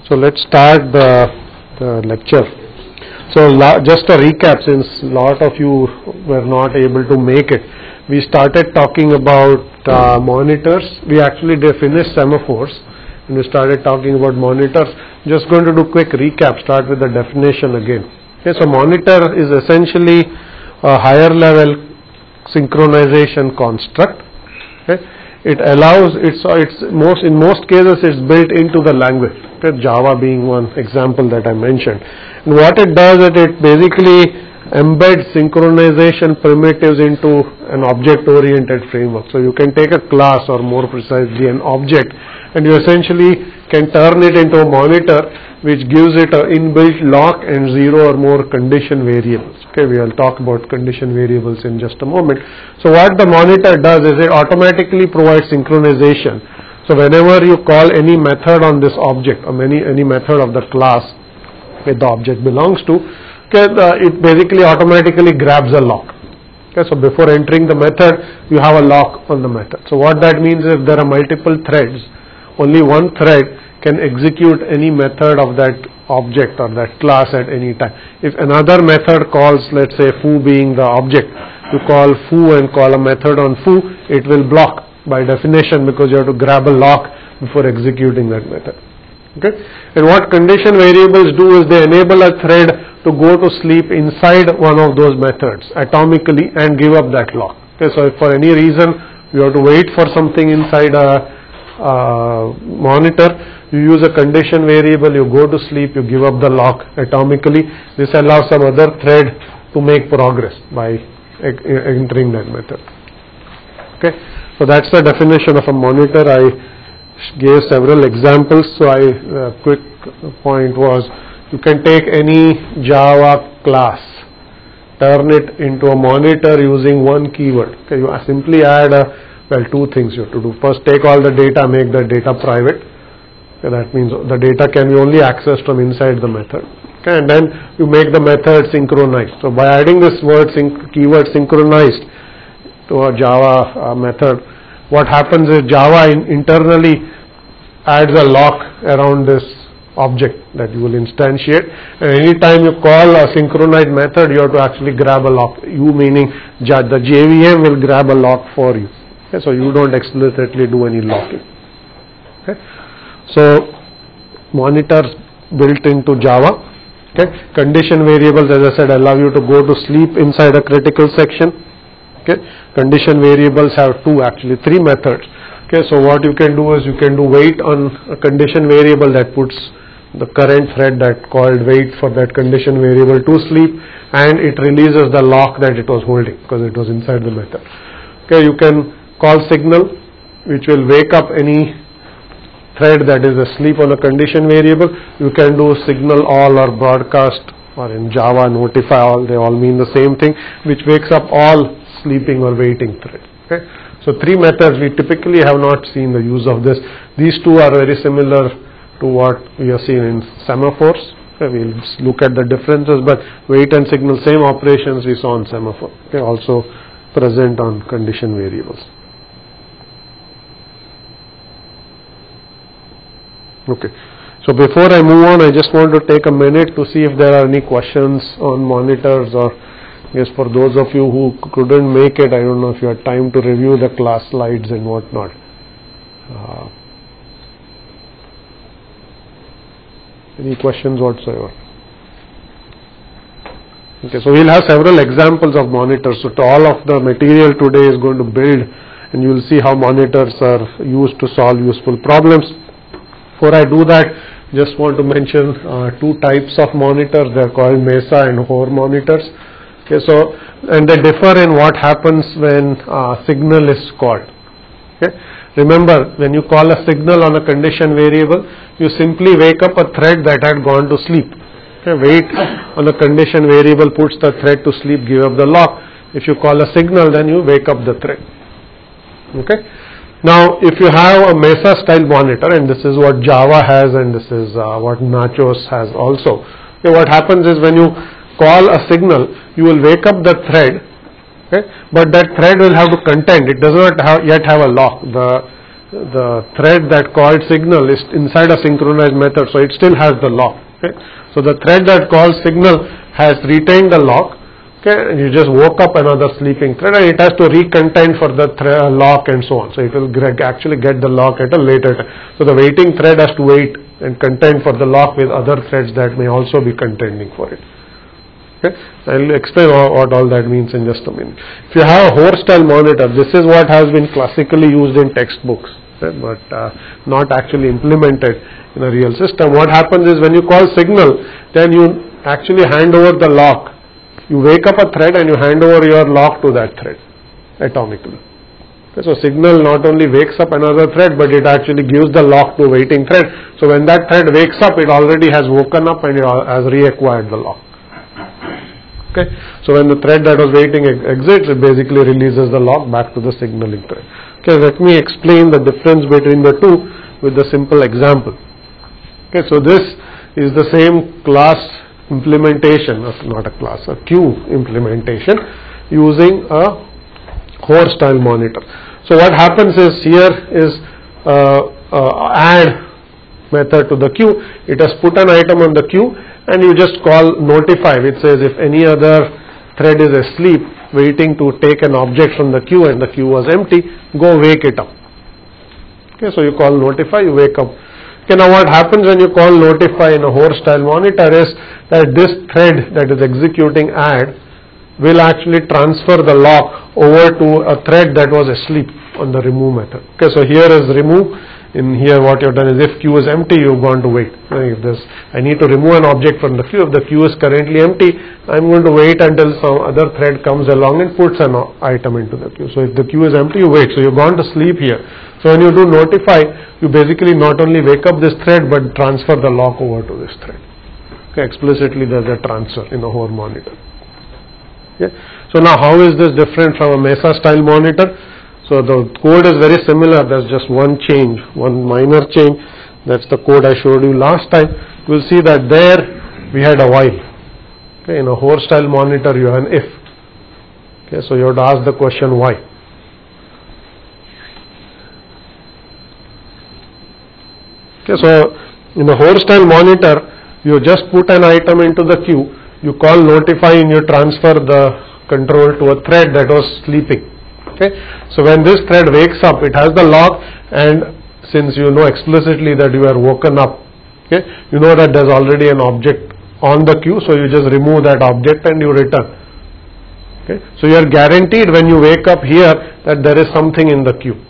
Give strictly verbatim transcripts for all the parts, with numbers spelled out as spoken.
So let's start the, the lecture. So just a recap, since a lot of you were not able to make it. We started talking about uh, monitors. We actually did finish semaphores and we started talking about monitors. Just going to do quick recap, start with the definition again. Okay, so monitor is essentially a higher level synchronization construct. Okay. It allows, it's, it's most, in most cases it's built into the language, okay, Java being one example that I mentioned. And what it does is it basically embeds synchronization primitives into an object-oriented framework. So you can take a class, or more precisely an object, and you essentially can turn it into a monitor which gives it an inbuilt lock and zero or more condition variables. Okay, we will talk about condition variables in just a moment. So what the monitor does is it automatically provides synchronization. So whenever you call any method on this object, or any, any method of the class that the object belongs to, okay, the, it basically automatically grabs a lock. Okay, so before entering the method, you have a lock on the method. So what that means is if there are multiple threads, only one thread can execute any method of that object or that class at any time. If another method calls, let's say foo being the object, you call foo and call a method on foo, it will block by definition because you have to grab a lock before executing that method. Okay? And what condition variables do is they enable a thread to go to sleep inside one of those methods atomically and give up that lock. Okay? So if for any reason you have to wait for something inside a uh, monitor, you use a condition variable, you go to sleep, you give up the lock atomically. This allows some other thread to make progress by entering that method. Okay, so that's the definition of a monitor. I gave several examples. So I uh, quick point was, you can take any Java class, turn it into a monitor using one keyword. Okay, you simply add a, well, two things you have to do. First, take all the data, make the data private. Okay, that means the data can be only accessed from inside the method. Okay, and then you make the method synchronized. So by adding this word sync, keyword synchronized to a Java uh, method, what happens is Java in, internally adds a lock around this object that you will instantiate, and anytime you call a synchronized method, you have to actually grab a lock. You meaning the J V M will grab a lock for you. Okay, so you don't explicitly do any locking. Okay. So monitors built into Java. Okay. Condition variables, as I said, allow you to go to sleep inside a critical section. Okay. Condition variables have two, actually three methods. Okay. So what you can do is you can do wait on a condition variable that puts the current thread that called wait for that condition variable to sleep, and it releases the lock that it was holding because it was inside the method. Okay. You can call signal, which will wake up any thread that is asleep on a condition variable. You can do signal all or broadcast, or in Java notify all, they all mean the same thing, which wakes up all sleeping or waiting threads. Okay? So three methods. We typically have not seen the use of this. These two are very similar to what we have seen in semaphores. Okay? We'll look at the differences, but wait and signal, same operations we saw on semaphore. Okay? Also present on condition variables. Okay, so before I move on, I just want to take a minute to see if there are any questions on monitors, or yes, for those of you who couldn't make it, I don't know if you had time to review the class slides and whatnot. Uh, any questions whatsoever? Okay, so we'll have several examples of monitors. So to all of the material today is going to build, and you will see how monitors are used to solve useful problems. Before I do that, just want to mention uh, two types of monitors. They are called Mesa and Hoare monitors. Okay, so and they differ in what happens when uh, signal is called. Okay, remember when you call a signal on a condition variable, you simply wake up a thread that had gone to sleep. Okay, wait on a condition variable puts the thread to sleep, give up the lock. If you call a signal, then you wake up the thread. Okay. Now, if you have a Mesa style monitor, and this is what Java has, and this is uh, what Nachos has also. Okay, what happens is when you call a signal, you will wake up the thread, okay, but that thread will have to contend. It does not have yet have a lock. The the thread that called signal is inside a synchronized method, so it still has the lock. Okay? So the thread that calls signal has retained the lock. Okay, and you just woke up another sleeping thread, and it has to recontend for the thre- lock and so on. So it will actually get the lock at a later time. So the waiting thread has to wait and contend for the lock with other threads that may also be contending for it. Okay, I'll explain all, what all that means in just a minute. If you have a Hoare-style monitor, this is what has been classically used in textbooks, okay, but uh, not actually implemented in a real system. What happens is when you call signal, then you actually hand over the lock. You wake up a thread and you hand over your lock to that thread atomically. Okay, so signal not only wakes up another thread, but it actually gives the lock to a waiting thread. So when that thread wakes up, it already has woken up and it has reacquired the lock. Okay, so when the thread that was waiting exits, it basically releases the lock back to the signaling thread. Okay, let me explain the difference between the two with a simple example. Okay, so this is the same class implementation, not a class, a queue implementation using a Hoare-style monitor. So what happens is here is uh, uh, add method to the queue. It has put an item on the queue, and you just call notify, which says if any other thread is asleep waiting to take an object from the queue and the queue was empty, go wake it up. Okay, so you call notify, you wake up. Okay, now what happens when you call notify in a Hoare-style monitor is that this thread that is executing add will actually transfer the lock over to a thread that was asleep on the remove method. Okay, so here is remove. In here what you have done is if queue is empty, you have gone to wait. If this, I need to remove an object from the queue. If the queue is currently empty, I am going to wait until some other thread comes along and puts an item into the queue. So if the queue is empty, you wait. So you have gone to sleep here. So when you do notify, you basically not only wake up this thread, but transfer the lock over to this thread. Okay, explicitly there is a transfer in a Hoare monitor. Okay. So now how is this different from a Mesa style monitor? So the code is very similar. There's just one change, one minor change. That's the code I showed you last time. You will see that there we had a while. Okay, in a Hoare style monitor you have an if. Okay, so you have to ask the question why. Okay, so in a Hoare style monitor, you just put an item into the queue. You call notify and you transfer the control to a thread that was sleeping. Okay, so when this thread wakes up, it has the lock, and since you know explicitly that you are woken up, okay, you know that there is already an object on the queue, so you just remove that object and you return. Okay, so you are guaranteed when you wake up here that there is something in the queue.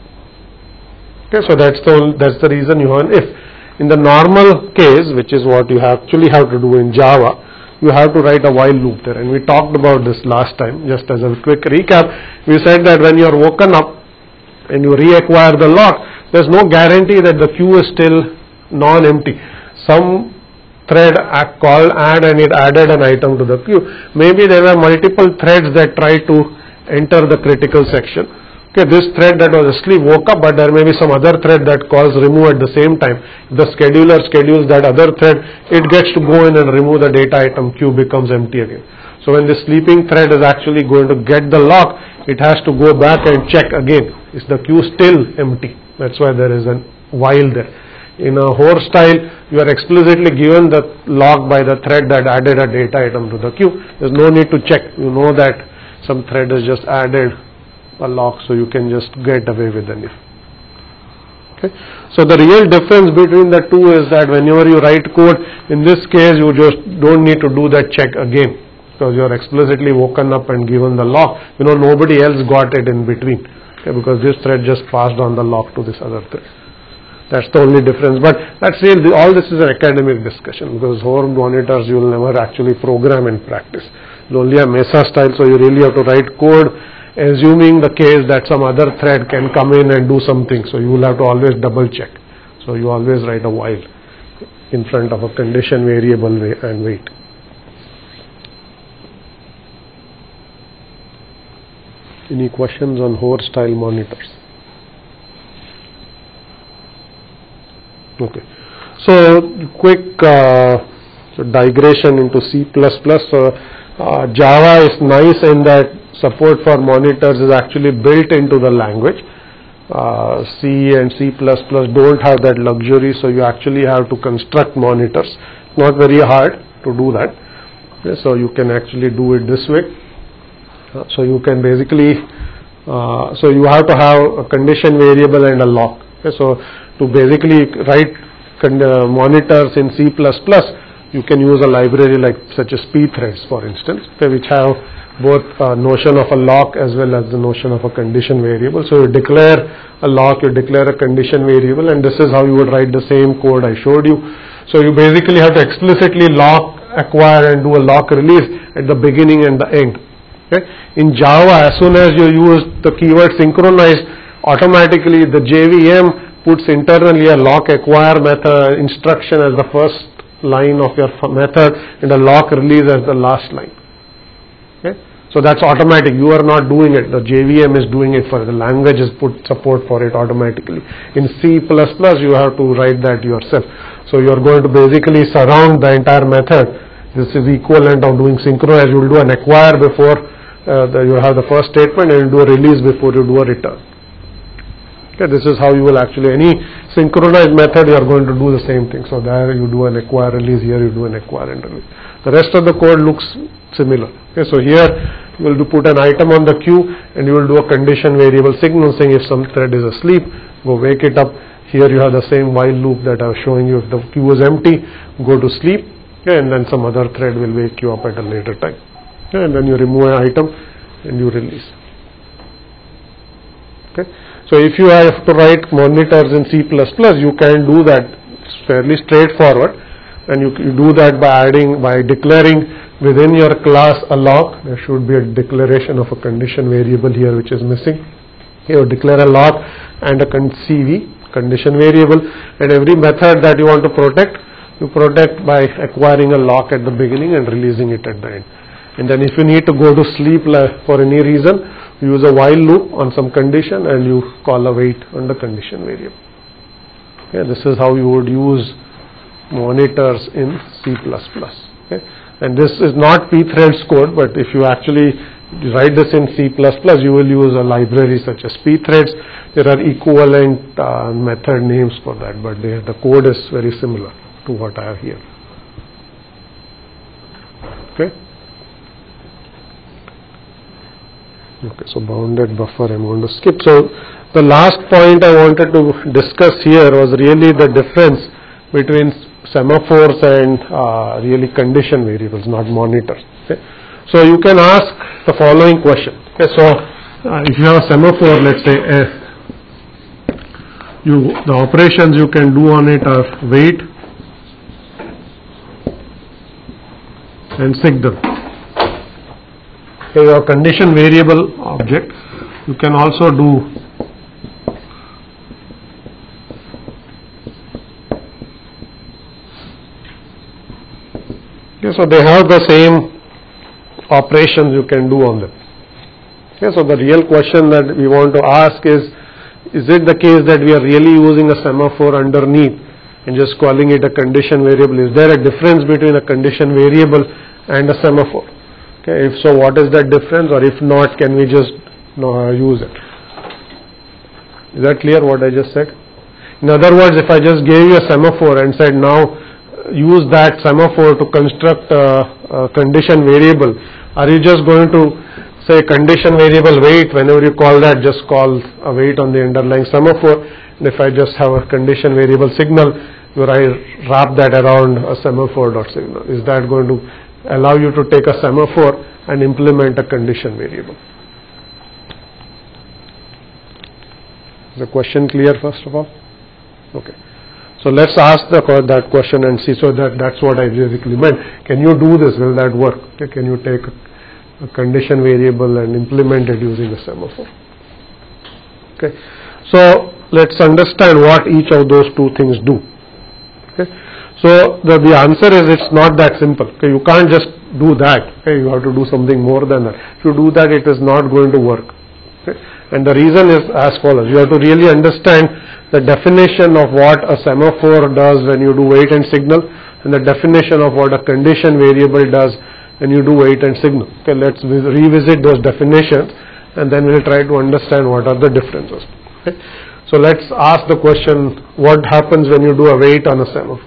Okay, so that's the that's the reason you have an if. In the normal case, which is what you actually have to do in Java, you have to write a while loop there, and we talked about this last time. Just as a quick recap, we said that when you are woken up and you reacquire the lock, there is no guarantee that the queue is still non-empty. Some thread called add and it added an item to the queue. Maybe there were multiple threads that try to enter the critical section. Okay, this thread that was asleep woke up, but there may be some other thread that calls remove at the same time. If the scheduler schedules that other thread, it gets to go in and remove the data item, queue becomes empty again. So when the sleeping thread is actually going to get the lock, it has to go back and check again. Is the queue still empty? That's why there is a while there. In a Hoare style, you are explicitly given the lock by the thread that added a data item to the queue. There is no need to check. You know that some thread is just added a lock, so you can just get away with an if. Okay, so the real difference between the two is that whenever you write code, in this case you just don't need to do that check again, because you are explicitly woken up and given the lock. You know, nobody else got it in between, okay, because this thread just passed on the lock to this other thread. That's the only difference. But that's really, all this is an academic discussion, because Hoare monitors you will never actually program in practice. It's only a Mesa style, so you really have to write code assuming the case that some other thread can come in and do something. So you will have to always double check. So you always write a while in front of a condition variable and wait. Any questions on Hoare style monitors? Okay. So quick uh, so digression into C plus plus. So uh, Java is nice in that support for monitors is actually built into the language. uh, C and C plus plus don't have that luxury, so you actually have to construct monitors. Not very hard to do that. Okay, so you can actually do it this way. Uh, so you can basically, uh, so you have to have a condition variable and a lock. Okay, so to basically write con uh, monitors in C plus plus, you can use a library like such as pthreads, for instance, okay, which have both uh, notion of a lock as well as the notion of a condition variable. So you declare a lock, you declare a condition variable, and this is how you would write the same code I showed you. So you basically have to explicitly lock, acquire, and do a lock release at the beginning and the end. Okay? In Java, as soon as you use the keyword synchronize, automatically the J V M puts internally a lock acquire method instruction as the first line of your method and a lock release as the last line. Okay? So that's automatic. You are not doing it. The J V M is doing it for you. The language is put support for it automatically. In C plus plus, you have to write that yourself. So you are going to basically surround the entire method. This is equivalent of doing synchronize. You will do an acquire before uh, the, you have the first statement, and you do a release before you do a return. Okay, this is how you will actually, any synchronized method, you are going to do the same thing. So there you do an acquire release, here you do an acquire and release. The rest of the code looks similar. Okay, so here you will do put an item on the queue, and you will do a condition variable signal saying if some thread is asleep, go wake it up. Here you have the same while loop that I was showing you. If the queue is empty, go to sleep, okay, and then some other thread will wake you up at a later time. Okay, and then you remove an item and you release. Okay. So if you have to write monitors in C plus plus, you can do that. It's fairly straightforward, and you, you do that by adding, by declaring within your class a lock. There should be a declaration of a condition variable here which is missing. You declare a lock and a con C V, condition variable, and every method that you want to protect, you protect by acquiring a lock at the beginning and releasing it at the end. And then if you need to go to sleep for any reason, use a while loop on some condition and you call a wait on the condition variable. Okay, this is how you would use monitors in C plus plus. Okay, and this is not pthreads code, but if you actually write this in C plus plus, you will use a library such as pthreads. There are equivalent uh, method names for that, but they, the code is very similar to what I have here. Okay. Okay, so bounded buffer I'm going to skip. So the last point I wanted to discuss here was really the difference between semaphores and uh, really condition variables, not monitors. Okay. So you can ask the following question. Okay, so uh, if you have a semaphore, let's say uh, you the operations you can do on it are wait and signal. Okay, your condition variable object, you can also do okay, so they have the same operations you can do on them. Okay, so the real question that we want to ask is, is it the case that we are really using a semaphore underneath and just calling it a condition variable? Is there a difference between a condition variable and a semaphore? Okay, if so, what is that difference, or if not, can we just no, use it? Is that clear what I just said? In other words, if I just gave you a semaphore and said now use that semaphore to construct a, a condition variable, are you just going to say condition variable wait, whenever you call that, just call a wait on the underlying semaphore, and if I just have a condition variable signal, where I wrap that around a semaphore dot signal, is that going to allow you to take a semaphore and implement a condition variable? Is the question clear first of all? Okay. So let's ask the, that question and see. So that that's what I basically meant. Can you do this? Will that work? Okay. Can you take a, a condition variable and implement it using a semaphore? Okay. So let's understand what each of those two things do. Okay. So the, the answer is it's not that simple. Okay. You can't just do that. Okay. You have to do something more than that. If you do that, it is not going to work. Okay. And the reason is as follows. You have to really understand the definition of what a semaphore does when you do wait and signal, and the definition of what a condition variable does when you do wait and signal. Okay, let's revisit those definitions, and then we'll try to understand what are the differences. Okay? So let's ask the question, what happens when you do a wait on a semaphore?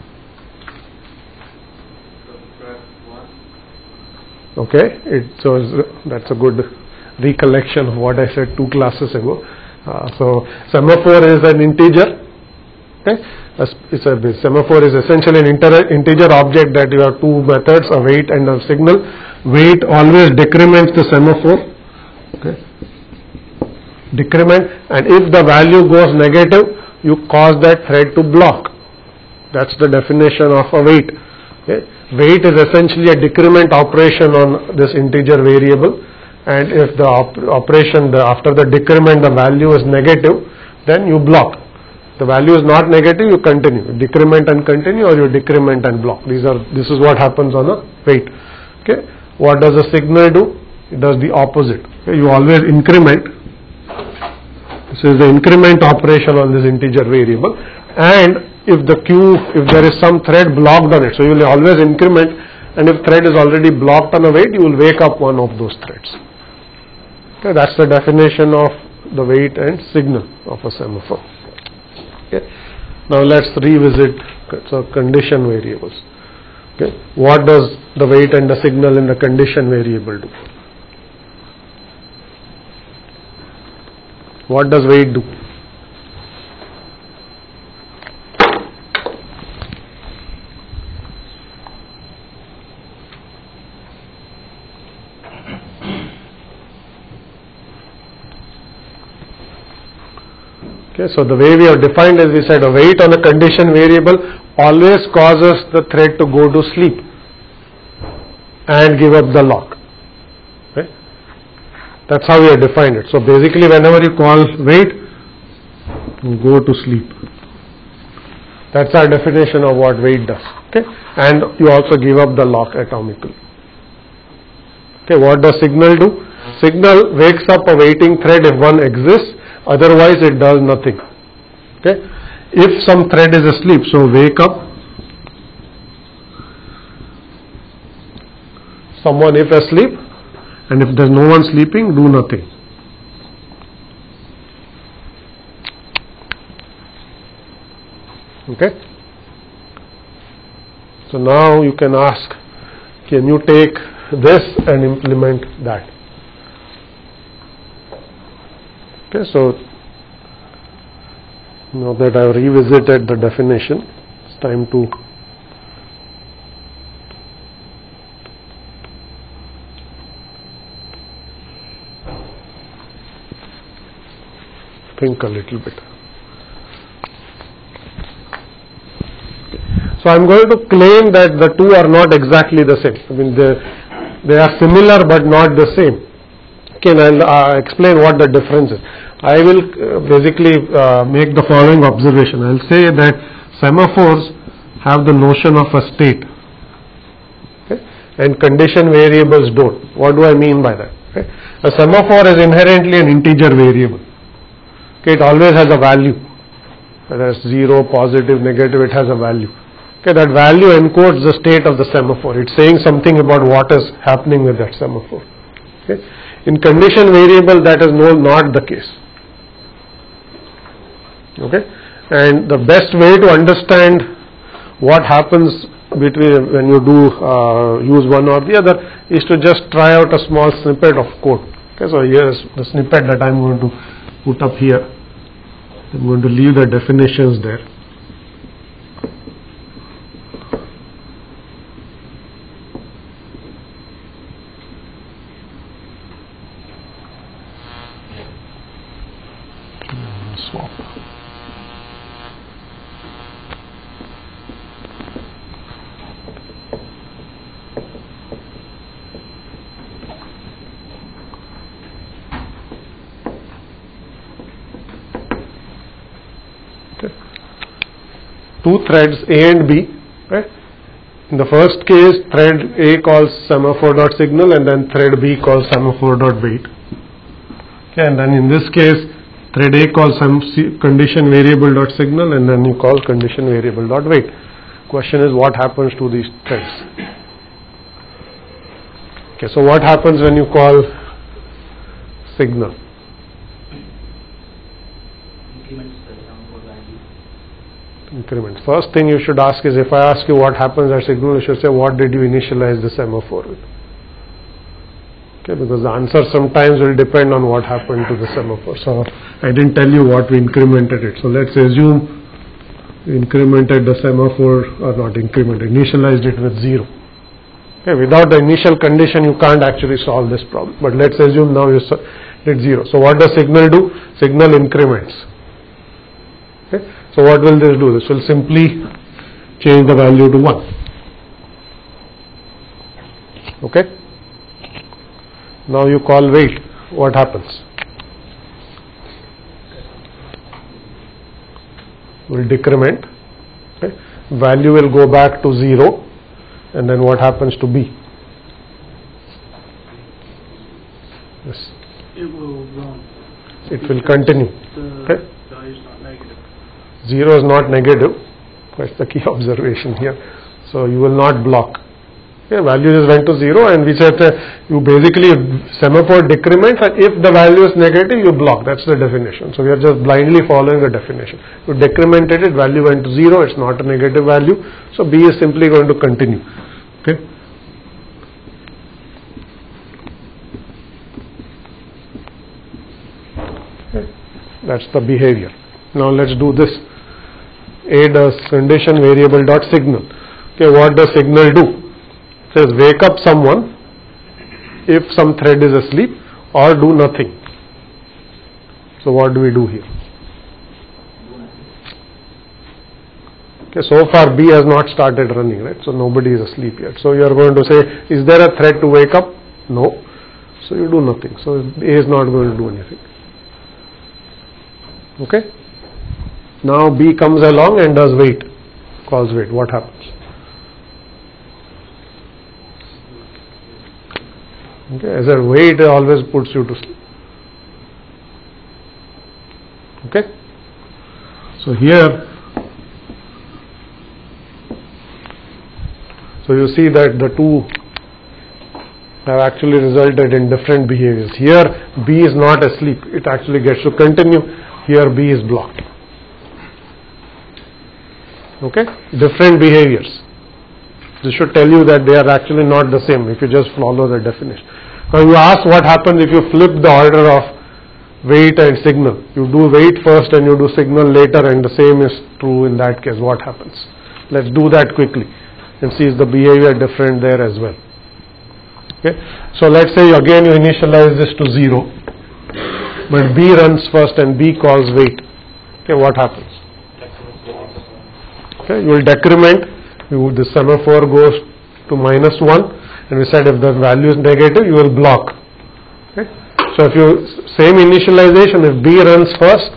Okay, it, so that's a good recollection of what I said two classes ago. Uh, so semaphore is an integer. Okay, it's a, semaphore is essentially an inter, integer object that you have two methods, a wait and a signal. Wait always decrements the semaphore. Okay, decrement, and if the value goes negative, you cause that thread to block. That's the definition of a wait. Okay. Wait is essentially a decrement operation on this integer variable, and if the op operation the, after the decrement the value is negative, then you block. The value is not negative, you continue. Decrement and continue, or you decrement and block. These are this is what happens on a wait. Okay. What does a signal do? It does the opposite. Okay. You always increment. This is the increment operation on this integer variable, and if the queue, if there is some thread blocked on it, so you will always increment, and if thread is already blocked on a wait, you will wake up one of those threads. Okay, that's the definition of the wait and signal of a semaphore. Okay. Now let's revisit so condition variables. Okay. What does the wait and the signal in the condition variable do? What does wait do? Okay, so the way we have defined is, we said a wait on a condition variable always causes the thread to go to sleep and give up the lock. Okay? That's how we have defined it. So basically whenever you call wait, you go to sleep. That's our definition of what wait does. Okay? And you also give up the lock atomically. Okay, what does signal do? Signal wakes up a waiting thread if one exists. Otherwise it does nothing. Okay. If some thread is asleep, so wake up someone if asleep, and if there is no one sleeping, do nothing. Okay. So now you can ask, can you take this and implement that? Okay, so now that I have revisited the definition, it's time to think a little bit. So I am going to claim that the two are not exactly the same. I mean, they, they are similar but not the same. Okay, and I'll uh, explain what the difference is. I will uh, basically uh, make the following observation. I will say that semaphores have the notion of a state, okay, and condition variables don't. What do I mean by that? Okay. A semaphore is inherently an integer variable. Okay, it always has a value. Whether it's zero, positive, negative, it has a value. Okay, that value encodes the state of the semaphore. It's saying something about what is happening with that semaphore. Okay. In condition variable, that is no, not the case. Okay, and the best way to understand what happens between when you do uh, use one or the other is to just try out a small snippet of code. Okay, so here is the snippet that I am going to put up here. I am going to leave the definitions there. Swap. Okay. Two threads A and B. Right? In the first case, thread A calls semaphore dot signal, and then thread B calls semaphore dot wait. Okay, and then in this case, thread A calls some condition variable dot signal, and then you call condition variable dot wait. Question is, what happens to these threads? Okay, so what happens when you call signal? increment. First thing you should ask is, if I ask you what happens at signal, you should say what did you initialize the semaphore with. Okay, because the answer sometimes will depend on what happened to the semaphore. So I didn't tell you what we incremented it. So let's assume we incremented the semaphore, or not incremented, initialized it with zero. Okay, without the initial condition you can't actually solve this problem. But let's assume now you did zero. So what does signal do? Signal increments. Okay, so what will this do? This will simply change the value to one. Okay. Now you call wait. What happens? Will decrement. Okay. Value will go back to zero, and then what happens to B? Yes. It will run. It will continue. The okay. value is not negative. Zero is not negative. That's the key observation here. So you will not block. Okay, value just went to zero, and we said uh, you basically semaphore decrements, and if the value is negative, you block. That's the definition. So we are just blindly following the definition. You decremented it, value went to zero, it's not a negative value, so B is simply going to continue. Okay. Okay. That's the behavior. Now let's do this. A does condition variable dot signal. Okay, what does signal do? It says wake up someone if some thread is asleep, or do nothing. So what do we do here? Okay, so far B has not started running, right? So nobody is asleep yet. So you are going to say, is there a thread to wake up? No. So you do nothing. So A is not going to do anything. Okay. Now B comes along and does wait, calls wait. What happens? Okay, as a wait always puts you to sleep. Okay. So here, so you see that the two have actually resulted in different behaviors. Here B is not asleep, it actually gets to continue. Here B is blocked. Okay, different behaviors. This should tell you that they are actually not the same if you just follow the definition. Now you ask what happens if you flip the order of wait and signal. You do wait first and you do signal later, and the same is true in that case. What happens? Let's do that quickly and see is the behavior different there as well. Okay. So let's say again you initialize this to zero, but B runs first and B calls wait. Okay, what happens? Okay, you will decrement. You, the semaphore goes to minus one, and we said if the value is negative, you will block. Okay. So if you same initialization, if B runs first,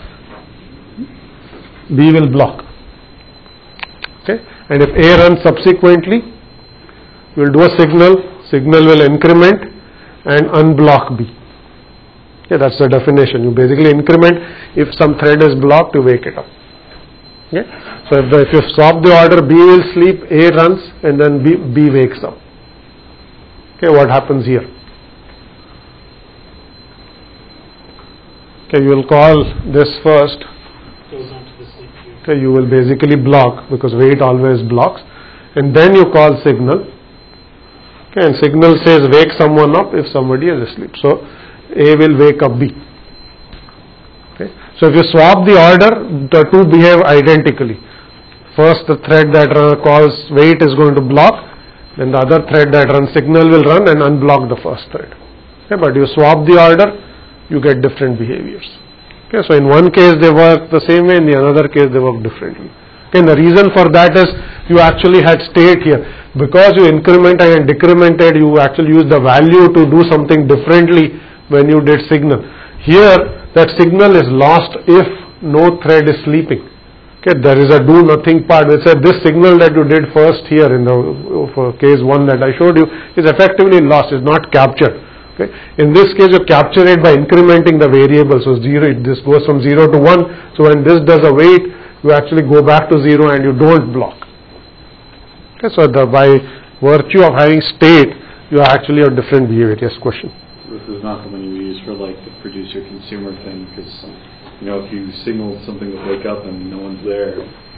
B will block. Okay, and if A runs subsequently, you will do a signal. Signal will increment and unblock B. Okay, that's the definition. You basically increment. If some thread is blocked, you wake it up. Okay. So if, the, if you swap the order, B will sleep, A runs, and then B, B wakes up. Okay, what happens here? Okay, you will call this first. Goes on to the sleep queue. Okay, you will basically block because wait always blocks, and then you call signal. Okay, and signal says wake someone up if somebody is asleep. So A will wake up B. Okay. So if you swap the order, the two behave identically. First the thread that uh, calls wait is going to block, then the other thread that runs signal will run and unblock the first thread. Okay, but you swap the order, you get different behaviors. Okay, so in one case they work the same way, in the other case they work differently. Okay, and the reason for that is you actually had state here. Because you incremented and decremented, you actually use the value to do something differently when you did signal. Here that signal is lost if no thread is sleeping. Okay, there is a do nothing part which said this signal that you did first here in the for case one that I showed you is effectively lost, is not captured. Okay, in this case you capture it by incrementing the variable. So zero, this goes from zero to one. So when this does a wait, you actually go back to zero and you don't block. Okay, so the, by virtue of having state, you actually have different behavior. Yes, question. This is not something you use for like the producer-consumer thing, because you know if you signal something to wake up and no one's there,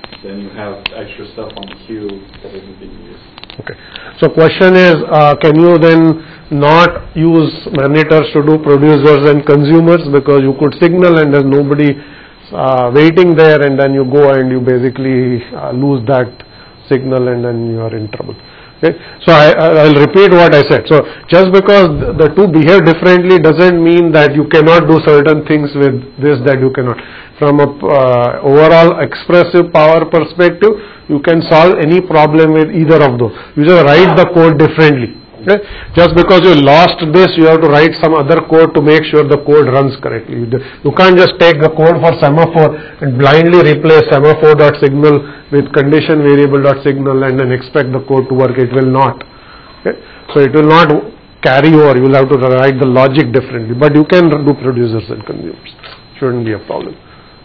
then you have extra stuff on the queue that isn't being used. Okay. So question is, uh, can you then not use monitors to do producers and consumers, because you could signal and there's nobody uh, waiting there, and then you go and you basically uh, lose that signal and then you are in trouble. Okay. So I, I'll repeat what I said. So just because the two behave differently doesn't mean that you cannot do certain things with this that you cannot. From a uh, overall expressive power perspective, you can solve any problem with either of those. You just write the code differently. Okay. Just because you lost this, you have to write some other code to make sure the code runs correctly. You can't just take the code for semaphore and blindly replace semaphore.signal with condition variable.signal and then expect the code to work. It will not. Okay. So it will not carry over. You will have to write the logic differently. But you can do producers and consumers. Shouldn't be a problem.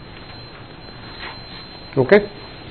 Okay.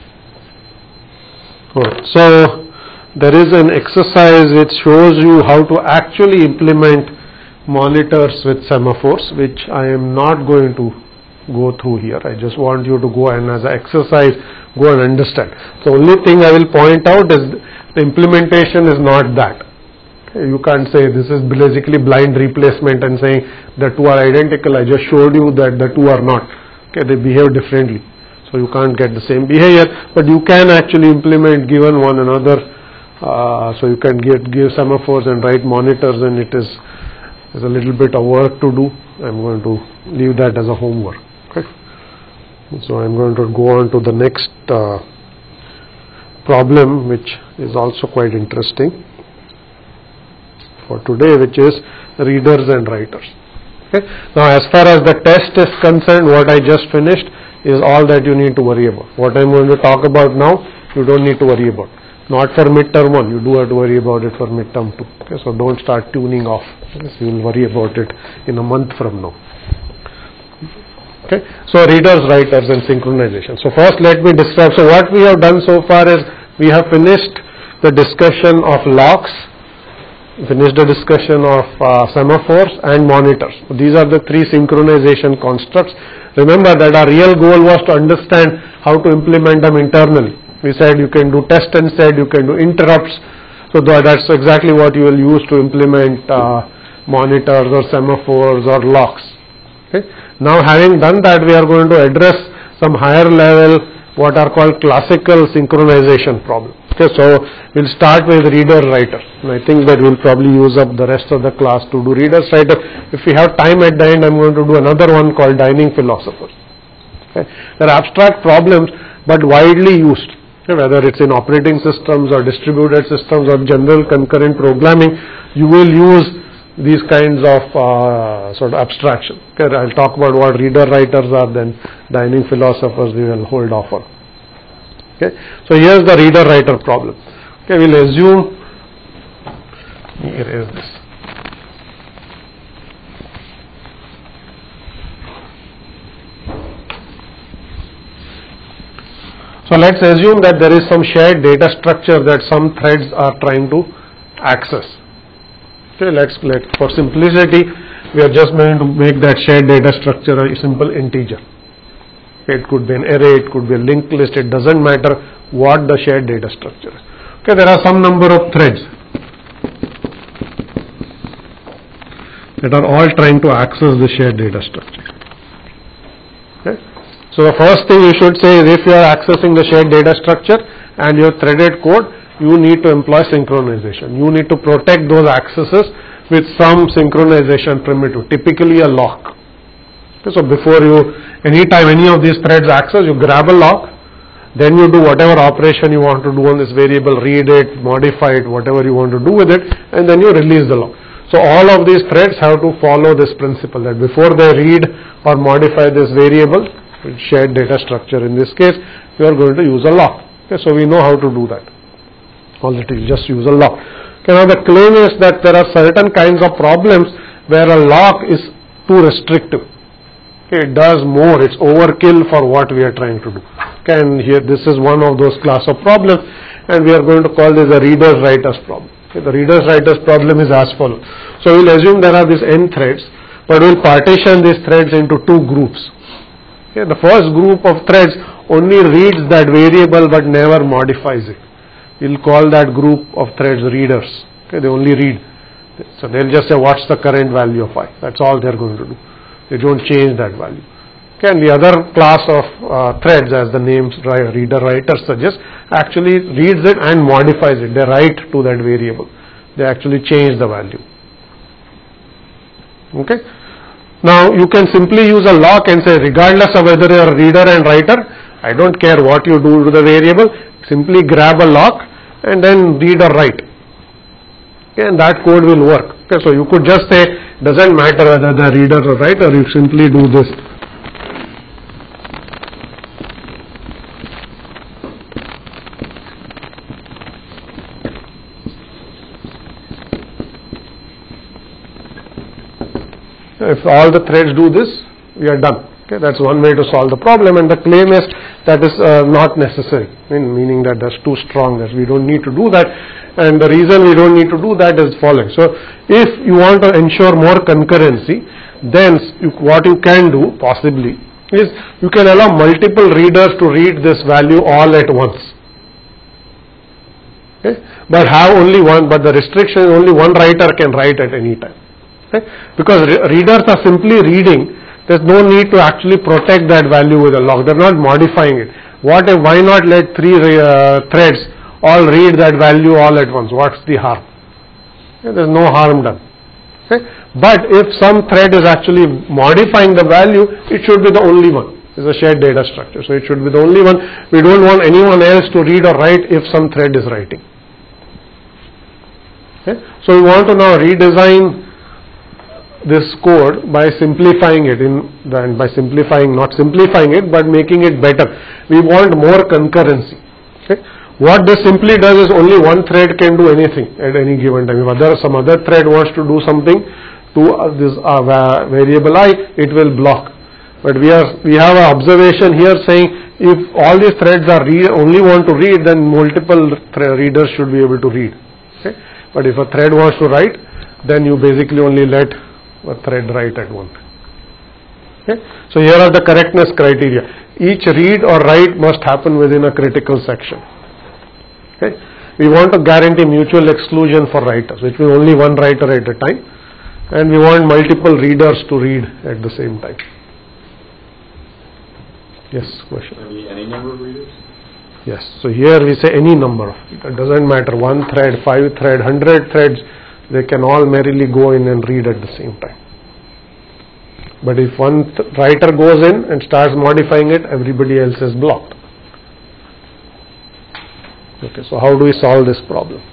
Alright. So there is an exercise which shows you how to actually implement monitors with semaphores, which I am not going to go through here. I just want you to go and as an exercise go and understand. The only thing I will point out is the implementation is not that. Okay, you can't say this is basically blind replacement and saying the two are identical. I just showed you that the two are not. Okay, they behave differently. So you can't get the same behavior, but you can actually implement given one another. Uh, so you can get give semaphores and write monitors, and it is is a little bit of work to do. I'm going to leave that as a homework. Okay. So I'm going to go on to the next uh, problem, which is also quite interesting for today, which is readers and writers. Okay. Now, as far as the test is concerned, what I just finished is all that you need to worry about. What I'm going to talk about now, you don't need to worry about. Not for midterm one, you do have to worry about it for midterm two. Okay, so don't start tuning off. Okay, so you will worry about it in a month from now. Okay, so readers, writers and synchronization. So first let me describe. So what we have done so far is we have finished the discussion of locks, finished the discussion of uh, semaphores and monitors. So these are the three synchronization constructs. Remember that our real goal was to understand how to implement them internally. We said you can do test and set, you can do interrupts. So that's exactly what you will use to implement uh, monitors or semaphores or locks. Okay. Now having done that, we are going to address some higher level, what are called classical synchronization problems. Okay, so we'll start with reader writer. And I think that we'll probably use up the rest of the class to do readers writer. If we have time at the end, I'm going to do another one called dining philosophers. Okay. They're abstract problems but widely used. Whether it's in operating systems or distributed systems or general concurrent programming, you will use these kinds of uh, sort of abstraction. Okay, I'll talk about what reader writers are, then dining philosophers we will hold off on. Okay, so here's the reader writer problem. Okay, we'll assume, here is this. So let's assume that there is some shared data structure that some threads are trying to access. Okay, let's let for simplicity we are just going to make that shared data structure a simple integer. It could be an array, it could be a linked list, it doesn't matter what the shared data structure is. Okay, there are some number of threads that are all trying to access the shared data structure. Okay. So the first thing you should say is if you are accessing the shared data structure and your threaded code, you need to employ synchronization. You need to protect those accesses with some synchronization primitive, typically a lock. Okay, so before you, anytime any of these threads access, you grab a lock, then you do whatever operation you want to do on this variable, read it, modify it, whatever you want to do with it, and then you release the lock. So all of these threads have to follow this principle that before they read or modify this variable, shared data structure in this case, we are going to use a lock. Okay, so we know how to do that. All that is just use a lock. Okay, now the claim is that there are certain kinds of problems where a lock is too restrictive. Okay, it does more, it's overkill for what we are trying to do. Okay, and here this is one of those class of problems, and we are going to call this a readers writers problem. Okay, the readers writers problem is as follows. So we'll assume there are these n threads, but we'll partition these threads into two groups. Okay, the first group of threads only reads that variable but never modifies it. We'll call that group of threads readers. Okay, they only read. So they'll just say what's the current value of I. That's all they're going to do. They don't change that value. Okay, and the other class of uh, threads, as the names reader writer suggests, actually reads it and modifies it. They write to that variable. They actually change the value. Okay. Now you can simply use a lock and say, regardless of whether you are a reader and writer, I don't care what you do to the variable, simply grab a lock and then read or write. Okay, and that code will work. Okay, so you could just say, doesn't matter whether the reader or writer, you simply do this. If all the threads do this, we are done. Okay, that's one way to solve the problem, and the claim is that is uh, not necessary, I mean, meaning that that's too strong, that we don't need to do that. And the reason we don't need to do that is following. So if you want to ensure more concurrency, then you, what you can do possibly is you can allow multiple readers to read this value all at once. Okay, but have only one, but the restriction is only one writer can write at any time. Okay? Because re readers are simply reading, there's no need to actually protect that value with a lock. They're not modifying it. What if, why not let three uh, threads all read that value all at once? What's the harm? Okay? There's no harm done. Okay? But if some thread is actually modifying the value, it should be the only one. It's a shared data structure, so it should be the only one. We don't want anyone else to read or write if some thread is writing. Okay? So we want to now redesign this code by simplifying it in and by simplifying not simplifying it but making it better. We want more concurrency. Okay? What this simply does is only one thread can do anything at any given time. If other some other thread wants to do something to uh, this uh, variable I, it will block. But we are we have an observation here saying if all these threads are read, only want to read, then multiple readers should be able to read. Okay? But if a thread wants to write, then you basically only let a thread write at one. Okay? So here are the correctness criteria. Each read or write must happen within a critical section. Okay? We want to guarantee mutual exclusion for writers, which means only one writer at a time, and we want multiple readers to read at the same time. Yes, question. Maybe any number of readers? Yes. So here we say any number of. It doesn't matter, one thread, five thread, hundred threads. They can all merrily go in and read at the same time. But if one th writer goes in and starts modifying it, everybody else is blocked. Okay, so how do we solve this problem?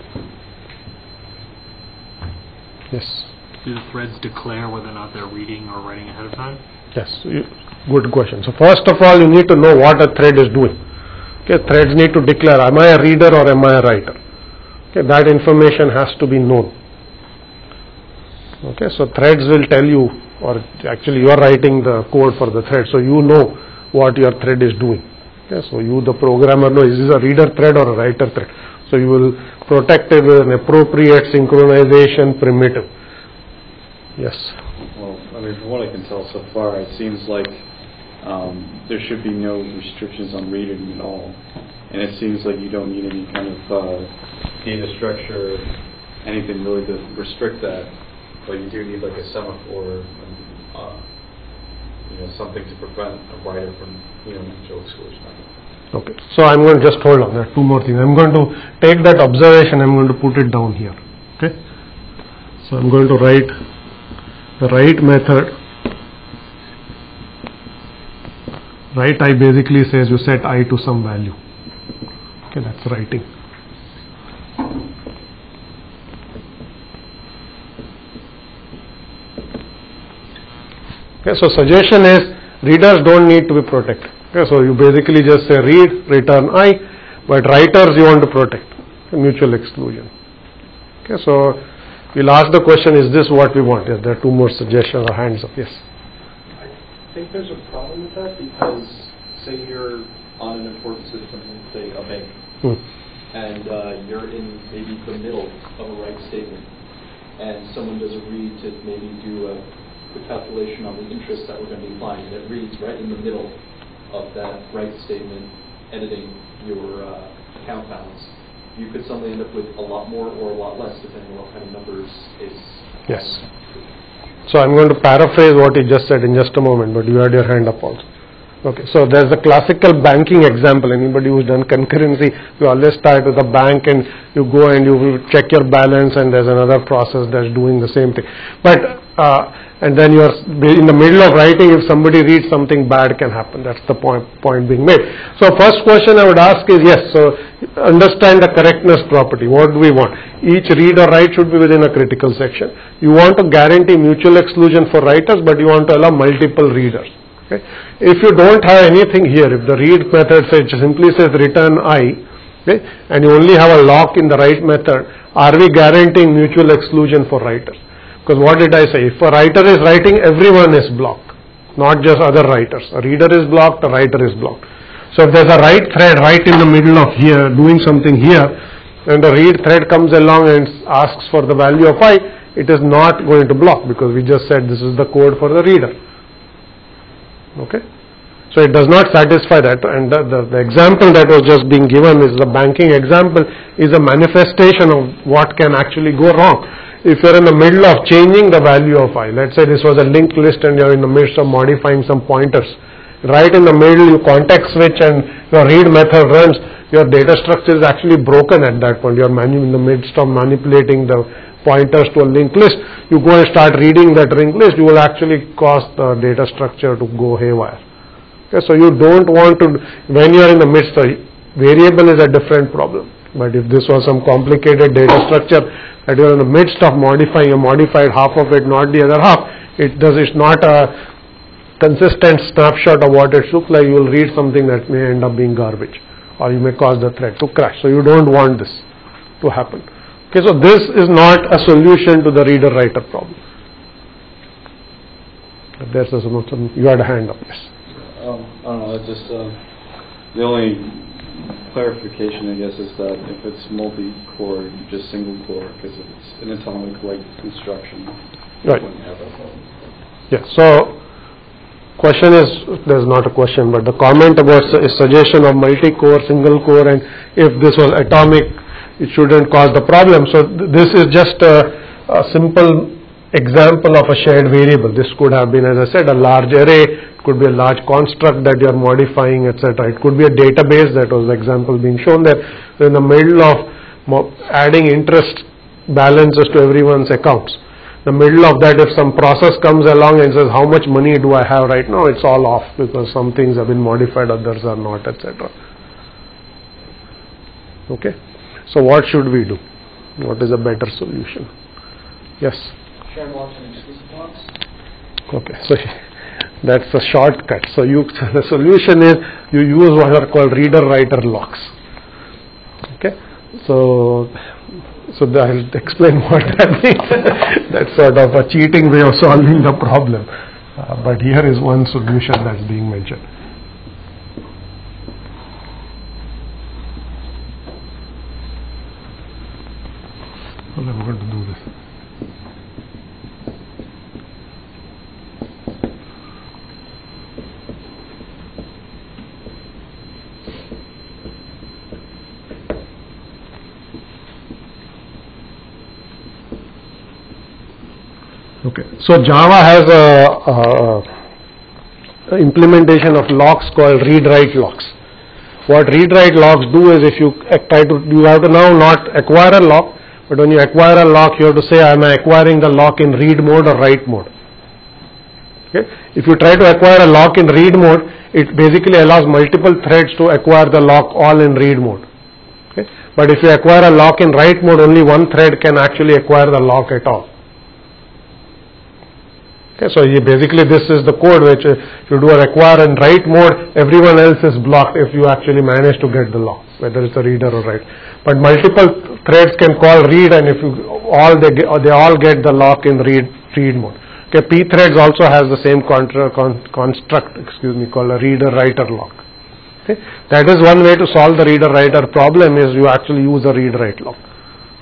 Yes. Do the threads declare whether or not they're reading or writing ahead of time? Yes. You, good question. So first of all, you need to know what a thread is doing. Okay, threads need to declare, am I a reader or am I a writer? Okay, that information has to be known. Okay, so threads will tell you, or actually you are writing the code for the thread, so you know what your thread is doing. Okay, so you, the programmer, know is this a reader thread or a writer thread. So you will protect it with an appropriate synchronization primitive. Yes. Well, I mean, from what I can tell so far, it seems like um, there should be no restrictions on reading at all, and it seems like you don't need any kind of uh, data structure, anything really to restrict that. But you do need like a semaphore, and, uh, you know, something to prevent a writer from, you know, mutual exclusion. Okay, so I'm going to just hold on. There are two more things. I'm going to take that observation. I'm going to put it down here. Okay, so I'm going to write the write method. Write I basically says you set I to some value. Okay, that's writing. Okay, so suggestion is readers don't need to be protected. Okay, so you basically just say read, return I, but writers you want to protect, mutual exclusion. Okay, so we'll ask the question, is this what we want? Yes, there are two more suggestions or hands up. Yes. I think there's a problem with that because say you're on an important system, say a bank, Hmm. and uh, you're in maybe the middle of a write statement, and someone does a read to maybe do a the calculation on the interest that we're going to be applying, and it reads right in the middle of that write statement, editing your uh, account balance, you could suddenly end up with a lot more or a lot less, depending on what kind of numbers is. Yes. So I'm going to paraphrase what you just said in just a moment, but you had your hand up also. Okay, so there's a classical banking example. Anybody who's done concurrency, you always start with a bank and you go and you will check your balance, and there's another process that's doing the same thing. But uh, and then you're in the middle of writing, if somebody reads something bad can happen. That's the point point being made. So first question I would ask is, yes, so understand the correctness property. What do we want? Each read or write should be within a critical section. You want to guarantee mutual exclusion for writers, but you want to allow multiple readers. Okay. If you don't have anything here, if the read method says, simply says return I, okay, and you only have a lock in the write method, are we guaranteeing mutual exclusion for writers? Because what did I say? If a writer is writing, everyone is blocked, not just other writers. A reader is blocked, a writer is blocked. So if there's a write thread right in the middle of here, doing something here, and the read thread comes along and asks for the value of I, it is not going to block, because we just said this is the code for the reader. Okay, so it does not satisfy that, and the, the, the example that was just being given is the banking example, is a manifestation of what can actually go wrong. If you're in the middle of changing the value of I, let's say this was a linked list and you're in the midst of modifying some pointers, right in the middle you context switch and your read method runs, your data structure is actually broken at that point. You're manu- in the midst of manipulating the pointers to a linked list, you go and start reading that linked list, you will actually cause the data structure to go haywire. Okay, so you don't want to, when you are in the midst of, variable is a different problem, but if this was some complicated data structure that you are in the midst of modifying, you modified half of it, not the other half, it does, it's not a consistent snapshot of what it looks like, you will read something that may end up being garbage, or you may cause the thread to crash. So you don't want this to happen. Okay, so this is not a solution to the reader-writer problem. There's a, some, you had a hand up, yes. Um, I don't know, it's just, uh, the only clarification, I guess, is that if it's multi-core, just single core, because if it's an atomic-like construction, right. you wouldn't have that problem. Yeah, so, question is, there's not a question, but the comment about su- suggestion of multi-core, single core, and if this was atomic, it shouldn't cause the problem. So th- this is just a, a simple example of a shared variable. This could have been, as I said, a large array, it could be a large construct that you are modifying, et cetera. It could be a database, that was the example being shown there. So in the middle of mo- adding interest balances to everyone's accounts, the middle of that, if some process comes along and says, how much money do I have right now, it's all off because some things have been modified, others are not, et cetera. Okay. So what should we do? What is a better solution? Yes? Shared locks and exclusive locks. Okay, so that's a shortcut. So you, the solution is you use what are called reader-writer locks. Okay, so so I'll explain what that means. That's sort of a cheating way of solving the problem. Uh, but here is one solution that's being mentioned. Well, I'm going to do this. Okay, so Java has a, a, a implementation of locks called read-write locks. What read-write locks do is, if you try to, you have to now not acquire a lock, but when you acquire a lock, you have to say, am I acquiring the lock in read mode or write mode? Okay. If you try to acquire a lock in read mode, it basically allows multiple threads to acquire the lock all in read mode. Okay. But if you acquire a lock in write mode, only one thread can actually acquire the lock at all. Okay, so you basically this is the code which uh, you do a acquire and write mode, everyone else is blocked if you actually manage to get the lock, whether it's a reader or write. But multiple threads can call read, and if you all they get, they all get the lock in read read mode. Okay, pthreads also has the same contra, con, construct, excuse me, called a reader-writer lock. Okay, that is one way to solve the reader-writer problem, is you actually use a read-write lock.